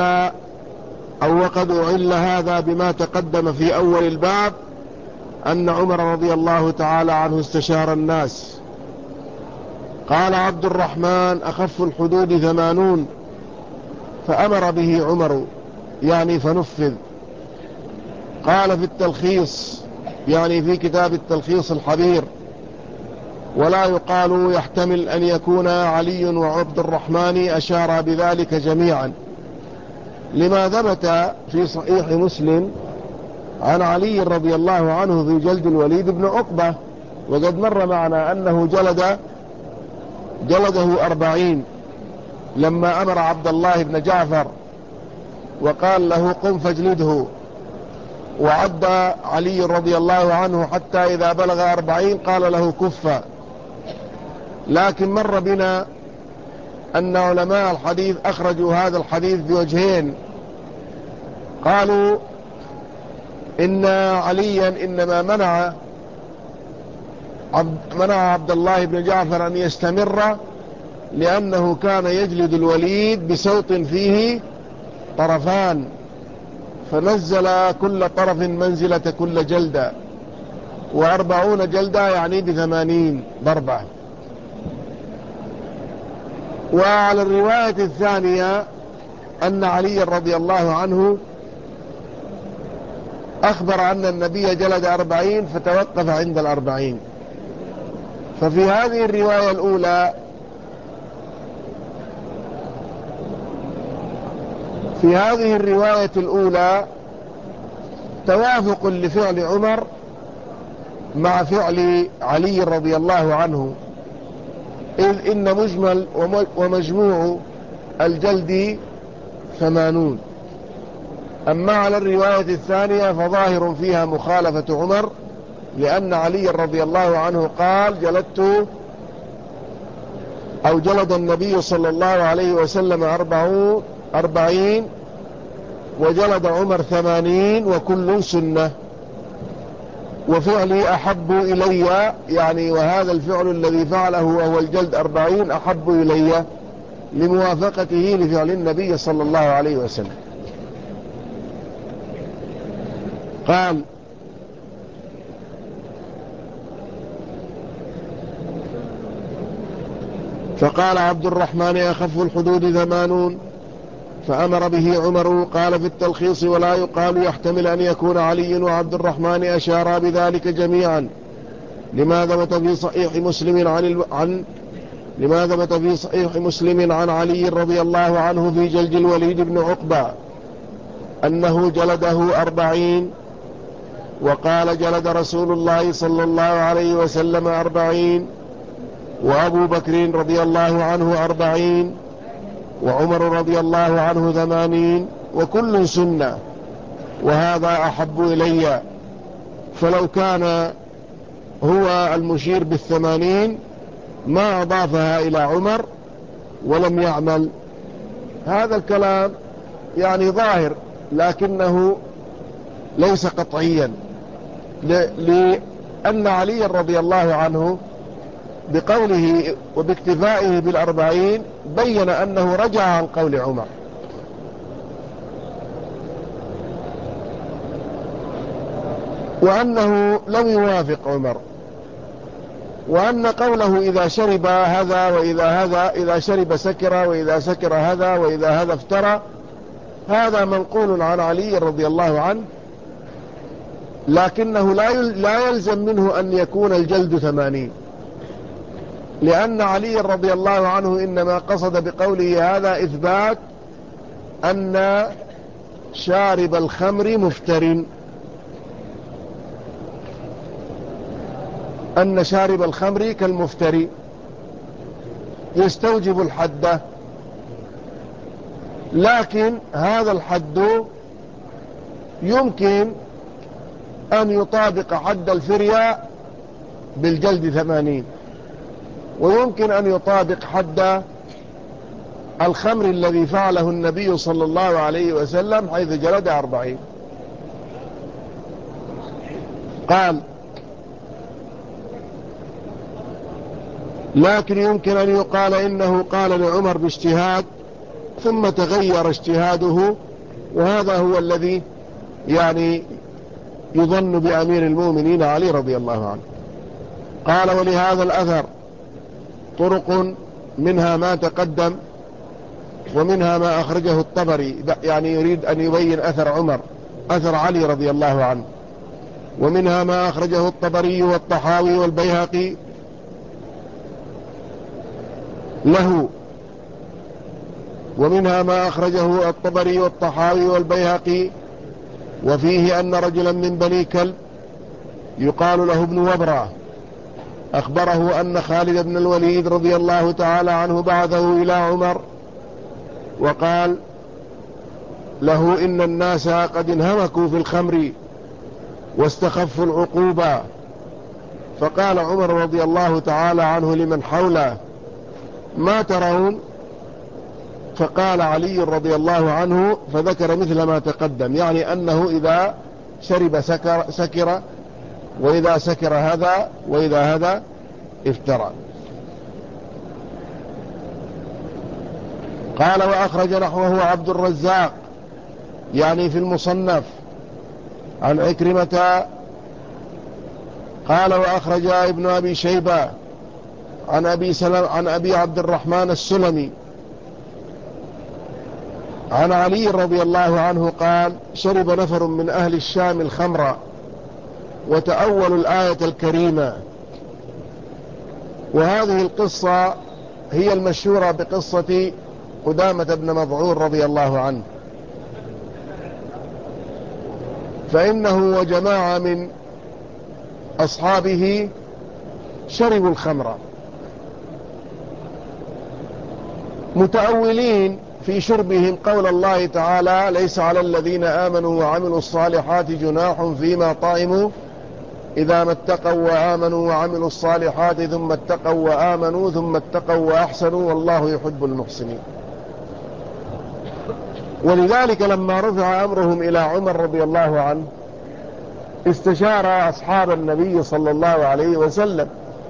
أعل هذا بما تقدم في أول الباب، أن عمر رضي الله تعالى عنه استشار الناس. قال عبد الرحمن: أخف الحدود 80، فأمر به عمر يعني فنفذ. قال في التلخيص يعني في كتاب التلخيص الحبير: ولا يقال يحتمل أن يكون علي وعبد الرحمن أشارا بذلك جميعا، لما ثبت في صحيح مسلم عن علي رضي الله عنه في جلد الوليد بن عقبة، وقد مر معنا أنه جلده 40 لما أمر عبد الله بن جعفر وقال له: قم فاجلده. وعد علي رضي الله عنه حتى إذا بلغ 40 قال له: كف. لكن مر بنا أن علماء الحديث أخرجوا هذا الحديث بوجهين. قالوا إن عليا إنما منع عبد الله بن جعفر أن يستمر لأنه كان يجلد الوليد بصوت فيه طرفان، فنزل كل طرف منزلة كل جلدة، 40 جلدة يعني 80 ضربة. وعلى الرواية الثانية أن علي رضي الله عنه أخبر أن النبي جلد 40 فتوقف عند 40. ففي هذه الرواية الأولى توافق لفعل عمر مع فعل علي رضي الله عنه، إذ إن مجمل ومجموع الجلد 80. أما على الرواية الثانية فظاهر فيها مخالفة عمر، لأن علي رضي الله عنه قال: جلد النبي صلى الله عليه وسلم 40 وجلد عمر 80 وكل سنة، وفعلي أحب إلي، يعني وهذا الفعل الذي فعله وهو الجلد 40 أحب إلي لموافقته لفعل النبي صلى الله عليه وسلم. قال: فقال عبد الرحمن: أخف الحدود 80، فأمر به عمر. قال في التلخيص: ولا يقال يحتمل أن يكون علي وعبد الرحمن أشارا بذلك جميعا، لما ثبت في صحيح مسلم عن علي رضي الله عنه في جلد الوليد بن عقبة أنه جلده 40، وقال: جلد رسول الله صلى الله عليه وسلم 40، وأبو بكر رضي الله عنه 40، وعمر رضي الله عنه 80، وكل سنة، وهذا أحب إلي. فلو كان هو المشير 80 ما أضافها إلى عمر ولم يعمل. هذا الكلام يعني ظاهر لكنه ليس قطعيا، لأن علي رضي الله عنه بقوله وباكتفائه 40 بين أنه رجع عن قول عمر. وأنه لم يوافق عمر، وأن قوله إذا شرب هذا وإذا هذا، إذا شرب سكر، وإذا سكر هذا، وإذا هذا افترى، هذا منقول عن علي رضي الله عنه، لكنه لا يلزم منه أن يكون الجلد 80، لأن علي رضي الله عنه إنما قصد بقوله هذا إثبات أن شارب الخمر مفتر، أن شارب الخمر كالمفتري يستوجب الحد، لكن هذا الحد يمكن أن يطابق حد الفرية بالجلد 80، ويمكن أن يطابق حد الخمر الذي فعله النبي صلى الله عليه وسلم حيث جلد 40. قال لكن يمكن أن يقال إنه قال لعمر باجتهاد ثم تغير اجتهاده، وهذا هو الذي يعني يظن بأمير المؤمنين علي رضي الله عنه. قال ولهذا الأثر طرق منها ما تقدم ومنها ما أخرجه الطبري، يعني يريد أن يبين أثر عمر، أثر علي رضي الله عنه، ومنها ما أخرجه الطبري والطحاوي والبيهقي له، ومنها ما أخرجه الطبري والطحاوي والبيهقي، وفيه أن رجلا من بني كلب يقال له ابن وبرة أخبره أن خالد بن الوليد رضي الله تعالى عنه بعثه إلى عمر وقال له إن الناس قد انهمكوا في الخمر واستخفوا العقوبة. فقال عمر رضي الله تعالى عنه لمن حوله ما ترون؟ فقال علي رضي الله عنه فذكر مثل ما تقدم، يعني أنه إذا شرب سكر، وإذا سكر هذا، وإذا هذا افترى. قال وأخرج نحوه عبد الرزاق يعني في المصنف عن عكرمة. قال وأخرج ابن أبي شيبة عن أبي عبد الرحمن السلمي عن علي رضي الله عنه قال شرب نفر من أهل الشام الخمر وتأولوا الآية الكريمة. وهذه القصة هي المشهورة بقصة قدامة بن مضعون رضي الله عنه، فإنه وجماعة من أصحابه شربوا الخمر متأولين في شربهم قول الله تعالى ليس على الذين آمنوا وعملوا الصالحات جناح فيما طعموا إذا ما اتقوا وآمنوا وعملوا الصالحات ثم اتقوا وآمنوا ثم اتقوا وأحسنوا والله يحب المحسنين. ولذلك لما رفع أمرهم إلى عمر رضي الله عنه استشار أصحاب النبي صلى الله عليه وسلم،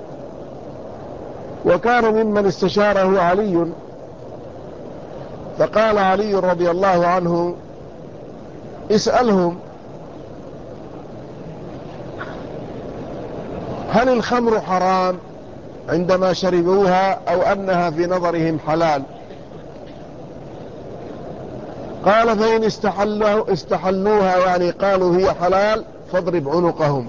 وكان ممن استشاره علي، فقال علي رضي الله عنه اسألهم هل الخمر حرام عندما شربوها أو أنها في نظرهم حلال؟ قال فإن استحلوها يعني قالوا هي حلال فاضرب عنقهم،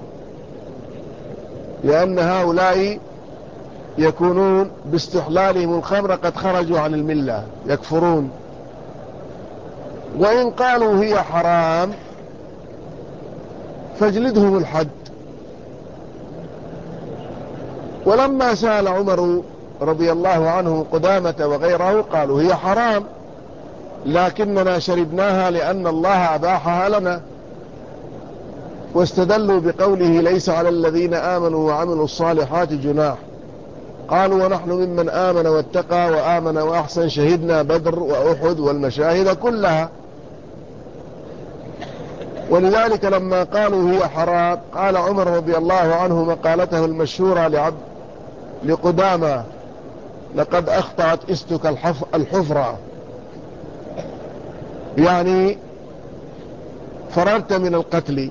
لأن هؤلاء يكونون باستحلالهم الخمر قد خرجوا عن الملة يكفرون. وإن قالوا هي حرام فاجلدهم الحد. ولما سأل عمر رضي الله عنه قدامة وغيره قالوا هي حرام لكننا شربناها لأن الله أباحها لنا، واستدلوا بقوله ليس على الذين آمنوا وعملوا الصالحات جناح. قالوا ونحن ممن آمن واتقى وآمن وأحسن شهدنا بدر وأحد والمشاهد كلها. ولذلك لما قالوا هي حرام قال عمر رضي الله عنه مقالته المشهورة لقدامة لقد أخطأت استك الحفرة، يعني فررت من القتل.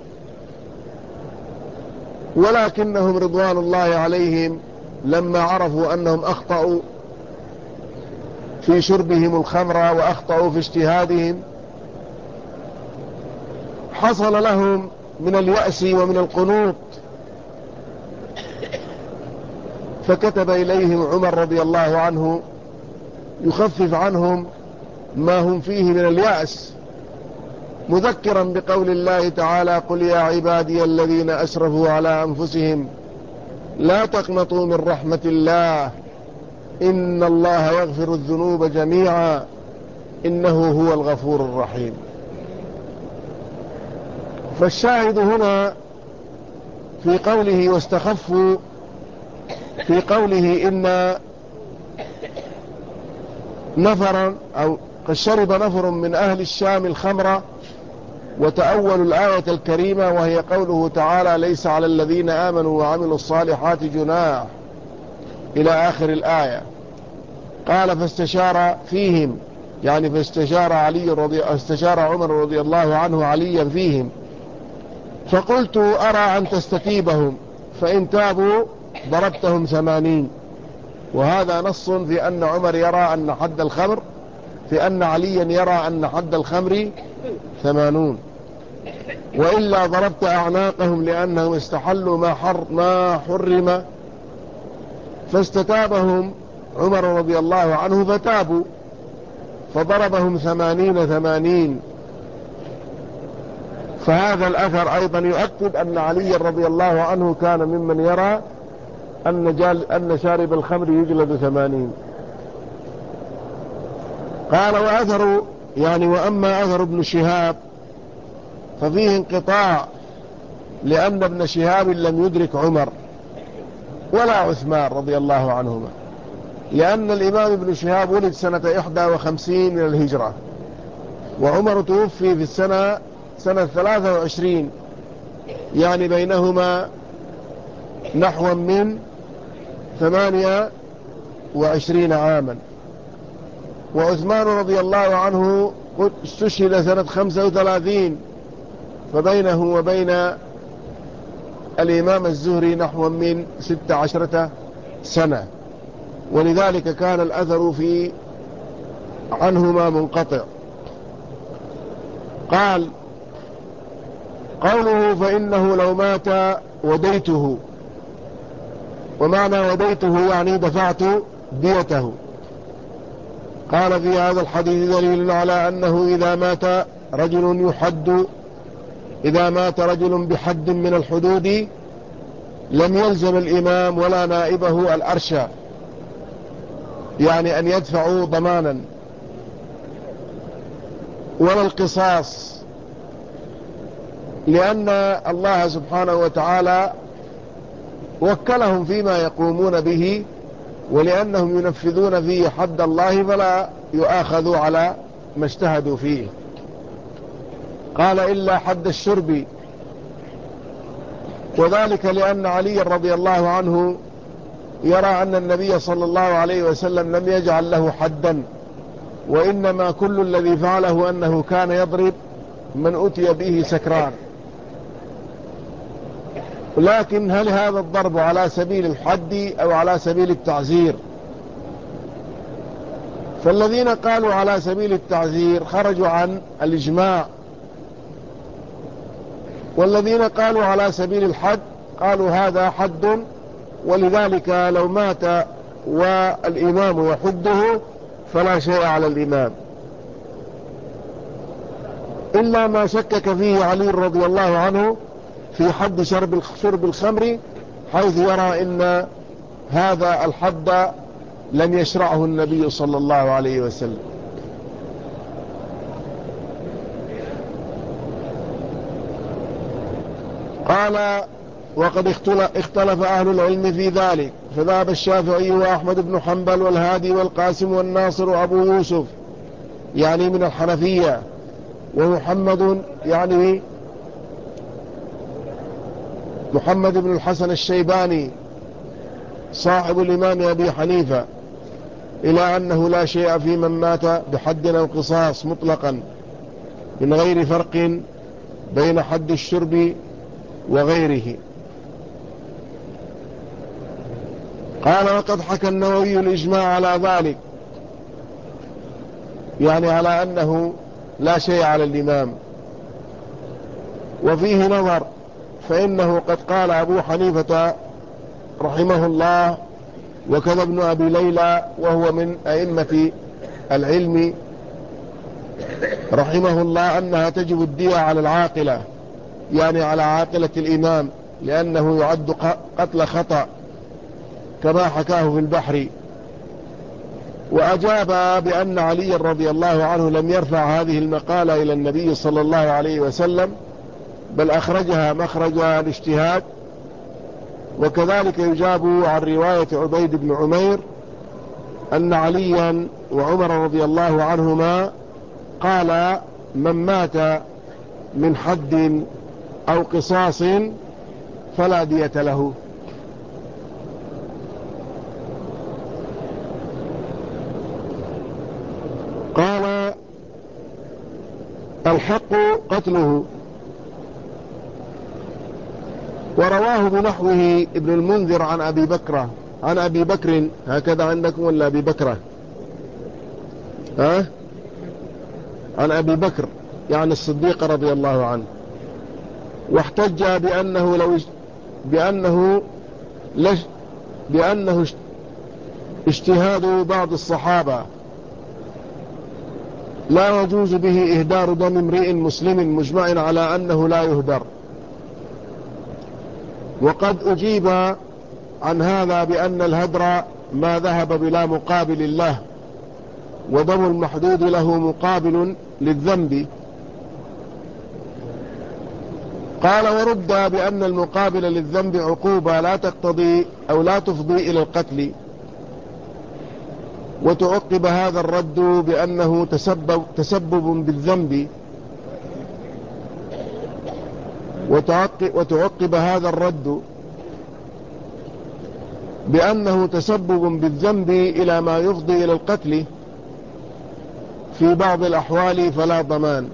ولكنهم رضوان الله عليهم لما عرفوا أنهم أخطأوا في شربهم الخمر وأخطأوا في اجتهادهم حصل لهم من اليأس ومن القنوط، فكتب إليهم عمر رضي الله عنه يخفف عنهم ما هم فيه من اليأس، مذكرا بقول الله تعالى: قل يا عبادي الذين أسرفوا على أنفسهم لا تقنطوا من رحمة الله إن الله يغفر الذنوب جميعا إنه هو الغفور الرحيم. فالشاهد هنا في قوله واستخفوا، في قوله إن نفرا أو قد شرب نفر من أهل الشام الخمر، وتأول الآية الكريمة وهي قوله تعالى: ليس على الذين آمنوا وعملوا الصالحات جناح إلى آخر الآية. قال: فاستشار فيهم، يعني استشار عمر رضي الله عنه عليا فيهم، فقلت: أرى أن تستتيبهم، فإن تابوا ضربتهم 80. وهذا نص في أن عمر يرى أن حد الخمر، في أن عليا يرى أن حد الخمر 80، وإلا ضربت أعناقهم لأنهم استحلوا ما حرم. فاستتابهم عمر رضي الله عنه فتابوا، فضربهم 80. فهذا الأثر أيضا يؤكد أن علي رضي الله عنه كان ممن يرى أن شارب الخمر يجلد 80. قال: وأما أثر ابن شهاب ففيه انقطاع، لأن ابن شهاب لم يدرك عمر ولا عثمان رضي الله عنهما، لأن الإمام ابن شهاب ولد سنة 51 من الهجرة، وعمر توفي في سنة 23، يعني بينهما نحو من 28 عاما. وعثمان رضي الله عنه استشهد سنة 35، فبينه وبين الإمام الزهري نحو من 16 سنة، ولذلك كان الأثر عنهما منقطع. قال: قوله فإنه لو مات وديته، ومعنى وديته يعني دفعت ديته. قال: في هذا الحديث دليل على أنه إذا مات رجل بحد من الحدود لم يلزم الإمام ولا نائبه الأرشى، يعني أن يدفعوا ضمانا، ولا القصاص، لأن الله سبحانه وتعالى وكلهم فيما يقومون به، ولأنهم ينفذون فيه حد الله فلا يؤاخذوا على ما اجتهدوا فيه. قال: إلا حد الشرب، وذلك لأن علي رضي الله عنه يرى أن النبي صلى الله عليه وسلم لم يجعل له حدا، وإنما كل الذي فعله أنه كان يضرب من أتي به سكران. لكن هل هذا الضرب على سبيل الحد أو على سبيل التعزير؟ فالذين قالوا على سبيل التعزير خرجوا عن الإجماع، والذين قالوا على سبيل الحد قالوا هذا حد، ولذلك لو مات والإمام يحده فلا شيء على الإمام، إلا ما شكك فيه علي رضي الله عنه في حد شرب الخمر، حيث يرى إن هذا الحد لم يشرعه النبي صلى الله عليه وسلم. قال: وقد اختلف أهل العلم في ذلك، فذهب الشافعي وأحمد بن حنبل والهادي والقاسم والناصر وأبو يوسف، يعني من الحنفية، ومحمد يعني محمد بن الحسن الشيباني صاحب الإمام أبي حنيفة، إلى أنه لا شيء في من مات بحد أو قصاص مطلقا من غير فرق بين حد الشرب وغيره. قال: وقد حكى النووي الإجماع على ذلك، يعني على أنه لا شيء على الإمام. وفيه نظر، فإنه قد قال أبو حنيفة رحمه الله وكذا ابن أبي ليلى وهو من أئمة العلم رحمه الله أنها تجب الدية على العاقلة، يعني على عاقلة الإمام، لأنه يعد قتل خطأ كما حكاه في البحر. وأجاب بأن علي رضي الله عنه لم يرفع هذه المقالة إلى النبي صلى الله عليه وسلم، بل أخرجها مخرج الاجتهاد. وكذلك يجاب عن رواية عبيد بن عمير أن عليا وعمر رضي الله عنهما قال: من مات من حد أو قصاص فلا دية له. قال: الحق قتله. ورواه بنحوه ابن المنذر عن أبي بكر هكذا عندكم ولا أبي بكرة؟ عن أبي بكر يعني الصديق رضي الله عنه. واحتج بأنه اجتهاد بعض الصحابة لا يجوز به إهدار دم امرئ مسلم، مجمع على أنه لا يهدر. وقد أجيب عن هذا بأن الهدر ما ذهب بلا مقابل له، ودم المحدود له مقابل للذنب. قال: ورد بأن المقابل للذنب عقوبة لا تقتضي أو لا تفضي إلى القتل. وتعقب هذا الرد بأنه تسبب بالذنب، وتعقب هذا الرد بأنه تسبب بالذنب إلى ما يفضي إلى القتل في بعض الأحوال فلا ضمان.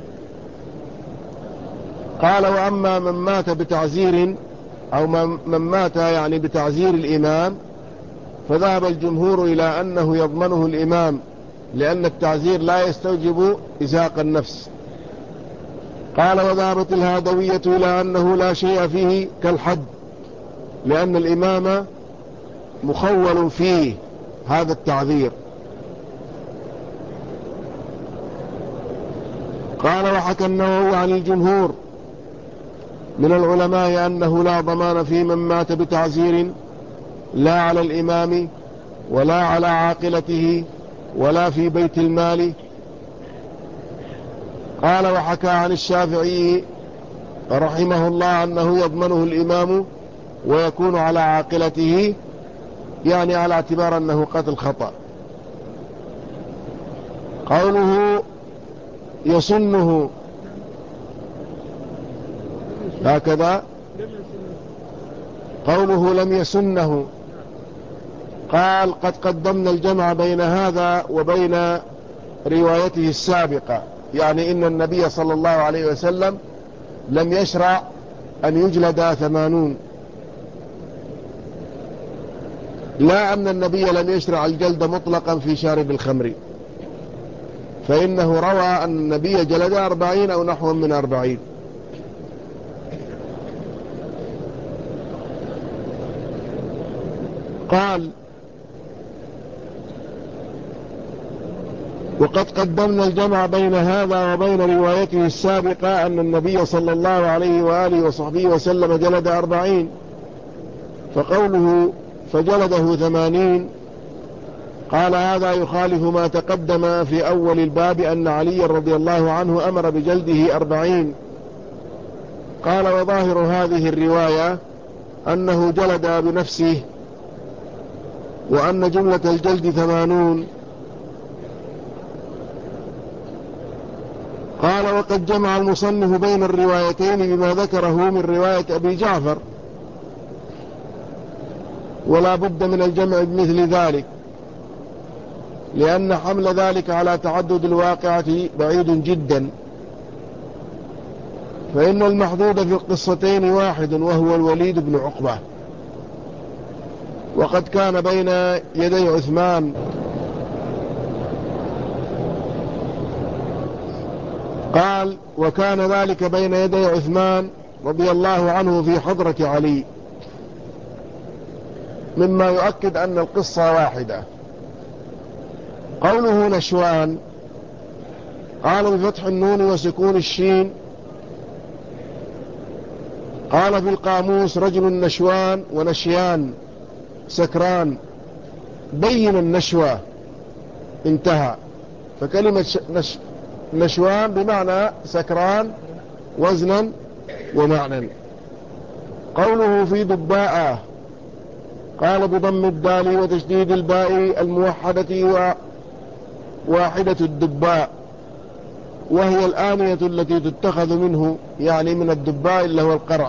قال: وأما من مات بتعزير أو من مات يعني بتعزير الإمام فذهب الجمهور إلى أنه يضمنه الإمام، لأن التعزير لا يستوجب إزهاق النفس. قال: وذهبت الهادوية إلى أنه لا شيء فيه كالحد، لأن الإمام مخول فيه هذا التعذير. قال: وحكى النووي عن الجمهور من العلماء أنه لا ضمان في من مات بتعزير، لا على الإمام ولا على عاقلته ولا في بيت المال. قال: وحكى عن الشافعي رحمه الله أنه يضمنه الإمام ويكون على عاقلته، يعني على اعتبار أنه قتل خطأ. قوله يسنه هكذا، قوله لم يسنه، قال: قد قدمنا الجمع بين هذا وبين روايته السابقة، يعني إن النبي صلى الله عليه وسلم لم يشرع أن يجلد 80، لا أن النبي لم يشرع الجلد مطلقا في شارب الخمر، فإنه روى أن النبي جلد 40 أو نحو من 40. قال: وقد قدمنا الجمع بين هذا وبين روايته السابقة أن النبي صلى الله عليه وآله وصحبه وسلم جلد 40، فقوله فجلده 80 قال: هذا يخالف ما تقدم في أول الباب أن علي رضي الله عنه أمر بجلده 40. قال: وظاهر هذه الرواية أنه جلد بنفسه، وأن جملة الجلد 80. قال: وقد جمع المصنف بين الروايتين بما ذكره من رواية أبي جعفر، ولا بد من الجمع بمثل ذلك، لأن حمل ذلك على تعدد الواقعة بعيد جدا، فإن المحدود في القصتين واحد وهو الوليد بن عقبة، وقد كان بين يدي عثمان قال: وكان ذلك بين يدي عثمان رضي الله عنه في حضرة علي، مما يؤكد أن القصة واحدة. قوله نشوان قال بفتح النون وسكون الشين. قال في القاموس: رجل نشوان ونشيان سكران، بين النشوة، انتهى. فكلمة نشوان بمعنى سكران وزنا ومعنى. قوله في دباء قال بضم الدال وتشديد الباء الموحدة واحدة الدباء، وهي الآنية التي تتخذ منه، يعني من الدباء اللي هو القرع.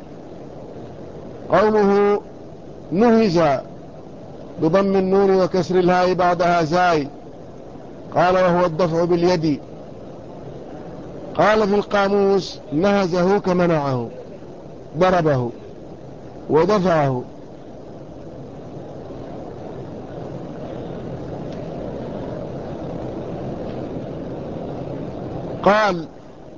قوله نهز بضم النون وكسر الهاء بعدها زاي، قال وهو الدفع باليد. قال في القاموس: نهزه كمنعه، ضربه ودفعه. قال: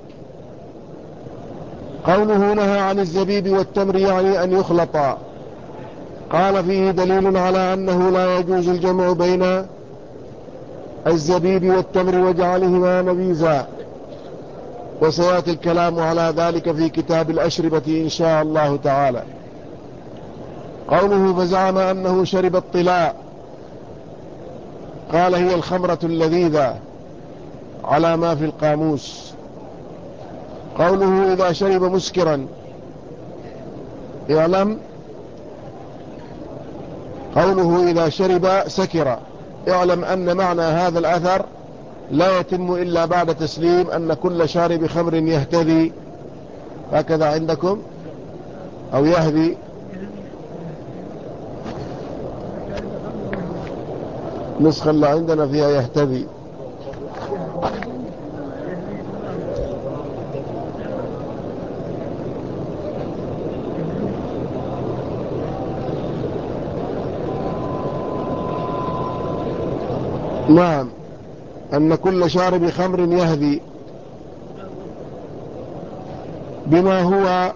قوله نهى عن الزبيب والتمر يعني أن يخلطا. قال فيه دليل على أنه لا يجوز الجمع بين الزبيب والتمر وجعلهما نبيذا، وسيأتي الكلام على ذلك في كتاب الأشربة إن شاء الله تعالى. قوله فزعم أنه شرب الطلاء، قال هي الخمرة اللذيذة على ما في القاموس. قوله إذا شرب مسكرا اعلم، قوله إذا شرب سكر، اعلم أن معنى هذا الأثر لا يتم إلا بعد تسليم أن كل شارب خمر يهتدي، هكذا عندكم أو يهدي. نسخة اللي عندنا فيها يهتدي. نعم، أن كل شارب خمر يهدي بما هو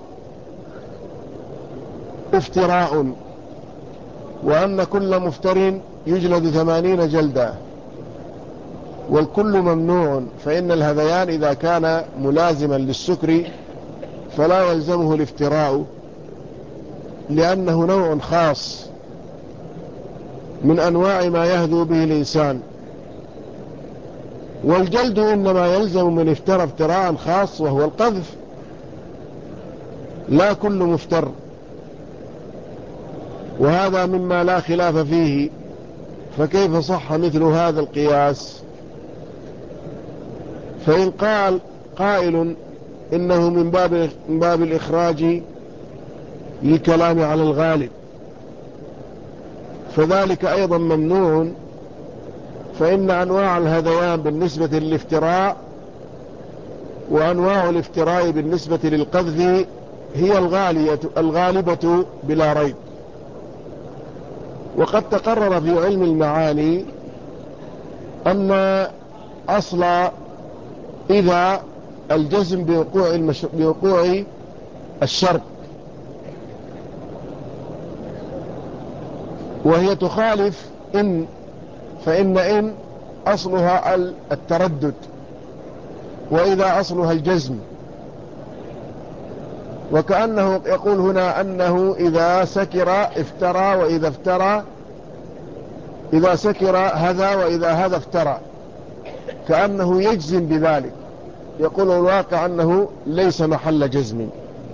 افتراء، وأن كل مفتر يجلد 80 جلدة، والكل ممنوع، فإن الهذيان إذا كان ملازما للسكر فلا يلزمه الافتراء، لأنه نوع خاص من أنواع ما يهذو به الإنسان. والجلد إنما يلزم من افترى افتراء خاص وهو القذف، لا كل مفتر، وهذا مما لا خلاف فيه. فكيف صح مثل هذا القياس؟ فإن قال قائل إنه من باب الإخراج للكلام على الغالب، فذلك أيضا ممنوع، فإن أنواع الهذيان بالنسبة للافتراء وأنواع الافتراء بالنسبة للقذف هي الغالبة بلا ريب. وقد تقرر في علم المعاني أن أصل إذا الجزم بوقوع الشرط، وهي تخالف إن، فإن إن أصلها التردد، وإذا أصلها الجزم. وكأنه يقول هنا أنه إذا سكر افترى، وإذا افترى إذا سكر هذا، وإذا هذا افترى، كأنه يجزم بذلك. يقول الواقع أنه ليس محل جزم.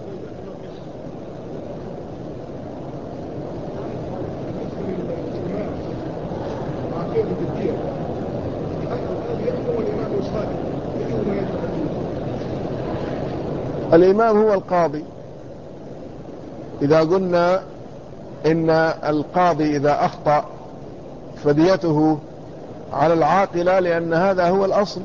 الإمام هو القاضي. إذا قلنا إن القاضي إذا أخطأ فديته على العاقلة، لأن هذا هو الأصل،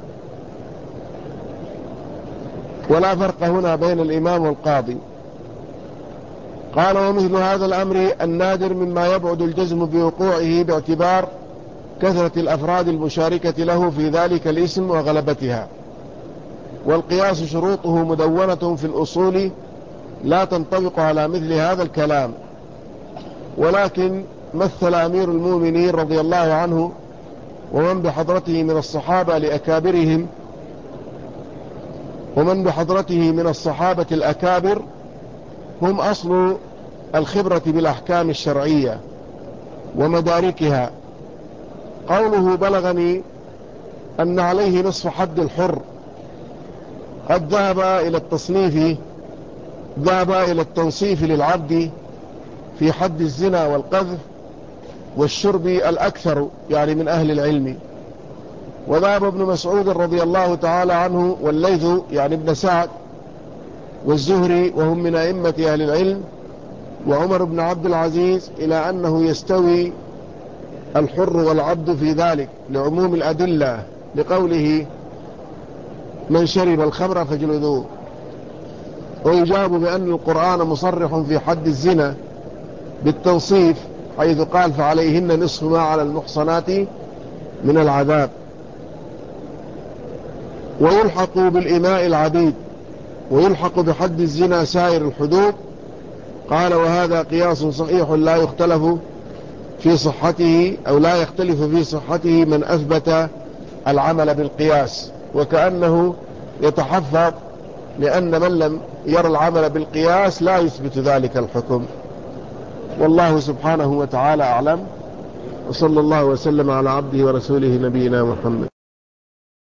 ولا فرق هنا بين الإمام والقاضي. قال ومثل هذا الأمر النادر مما يبعد الجزم بوقوعه باعتبار كثرة الأفراد المشاركة له في ذلك الاسم وغلبتها. والقياس شروطه مدونة في الأصول لا تنطبق على مثل هذا الكلام. ولكن مثل أمير المؤمنين رضي الله عنه ومن بحضرته من الصحابة لأكابرهم، ومن بحضرته من الصحابة الأكابر هم أصل الخبرة بالأحكام الشرعية ومداركها. قوله بلغني أن عليه نصف حد الحر، قد ذهب إلى التنصيف للعبد في حد الزنا والقذف والشرب الأكثر، يعني من أهل العلم. وذهب ابن مسعود رضي الله تعالى عنه والليث يعني ابن سعد والزهري وهم من أئمة أهل العلم وعمر بن عبد العزيز إلى أنه يستوي الحر والعبد في ذلك لعموم الأدلة، لقوله من شرب الخمر فاجلدوه. ويجاب بأن القرآن مصرح في حد الزنا بالتوصيف، حيث قال فعليهن نصف ما على المحصنات من العذاب. ويلحق بالإماء العبيد، ويلحق بحد الزنا سائر الحدود. قال وهذا قياس صحيح لا يختلف في صحته، أو لا يختلف في صحته من أثبت العمل بالقياس، وكأنه يتحفظ لأن من لم يرى العمل بالقياس لا يثبت ذلك الحكم. والله سبحانه وتعالى أعلم، وصلى الله وسلم على عبده ورسوله نبينا محمد.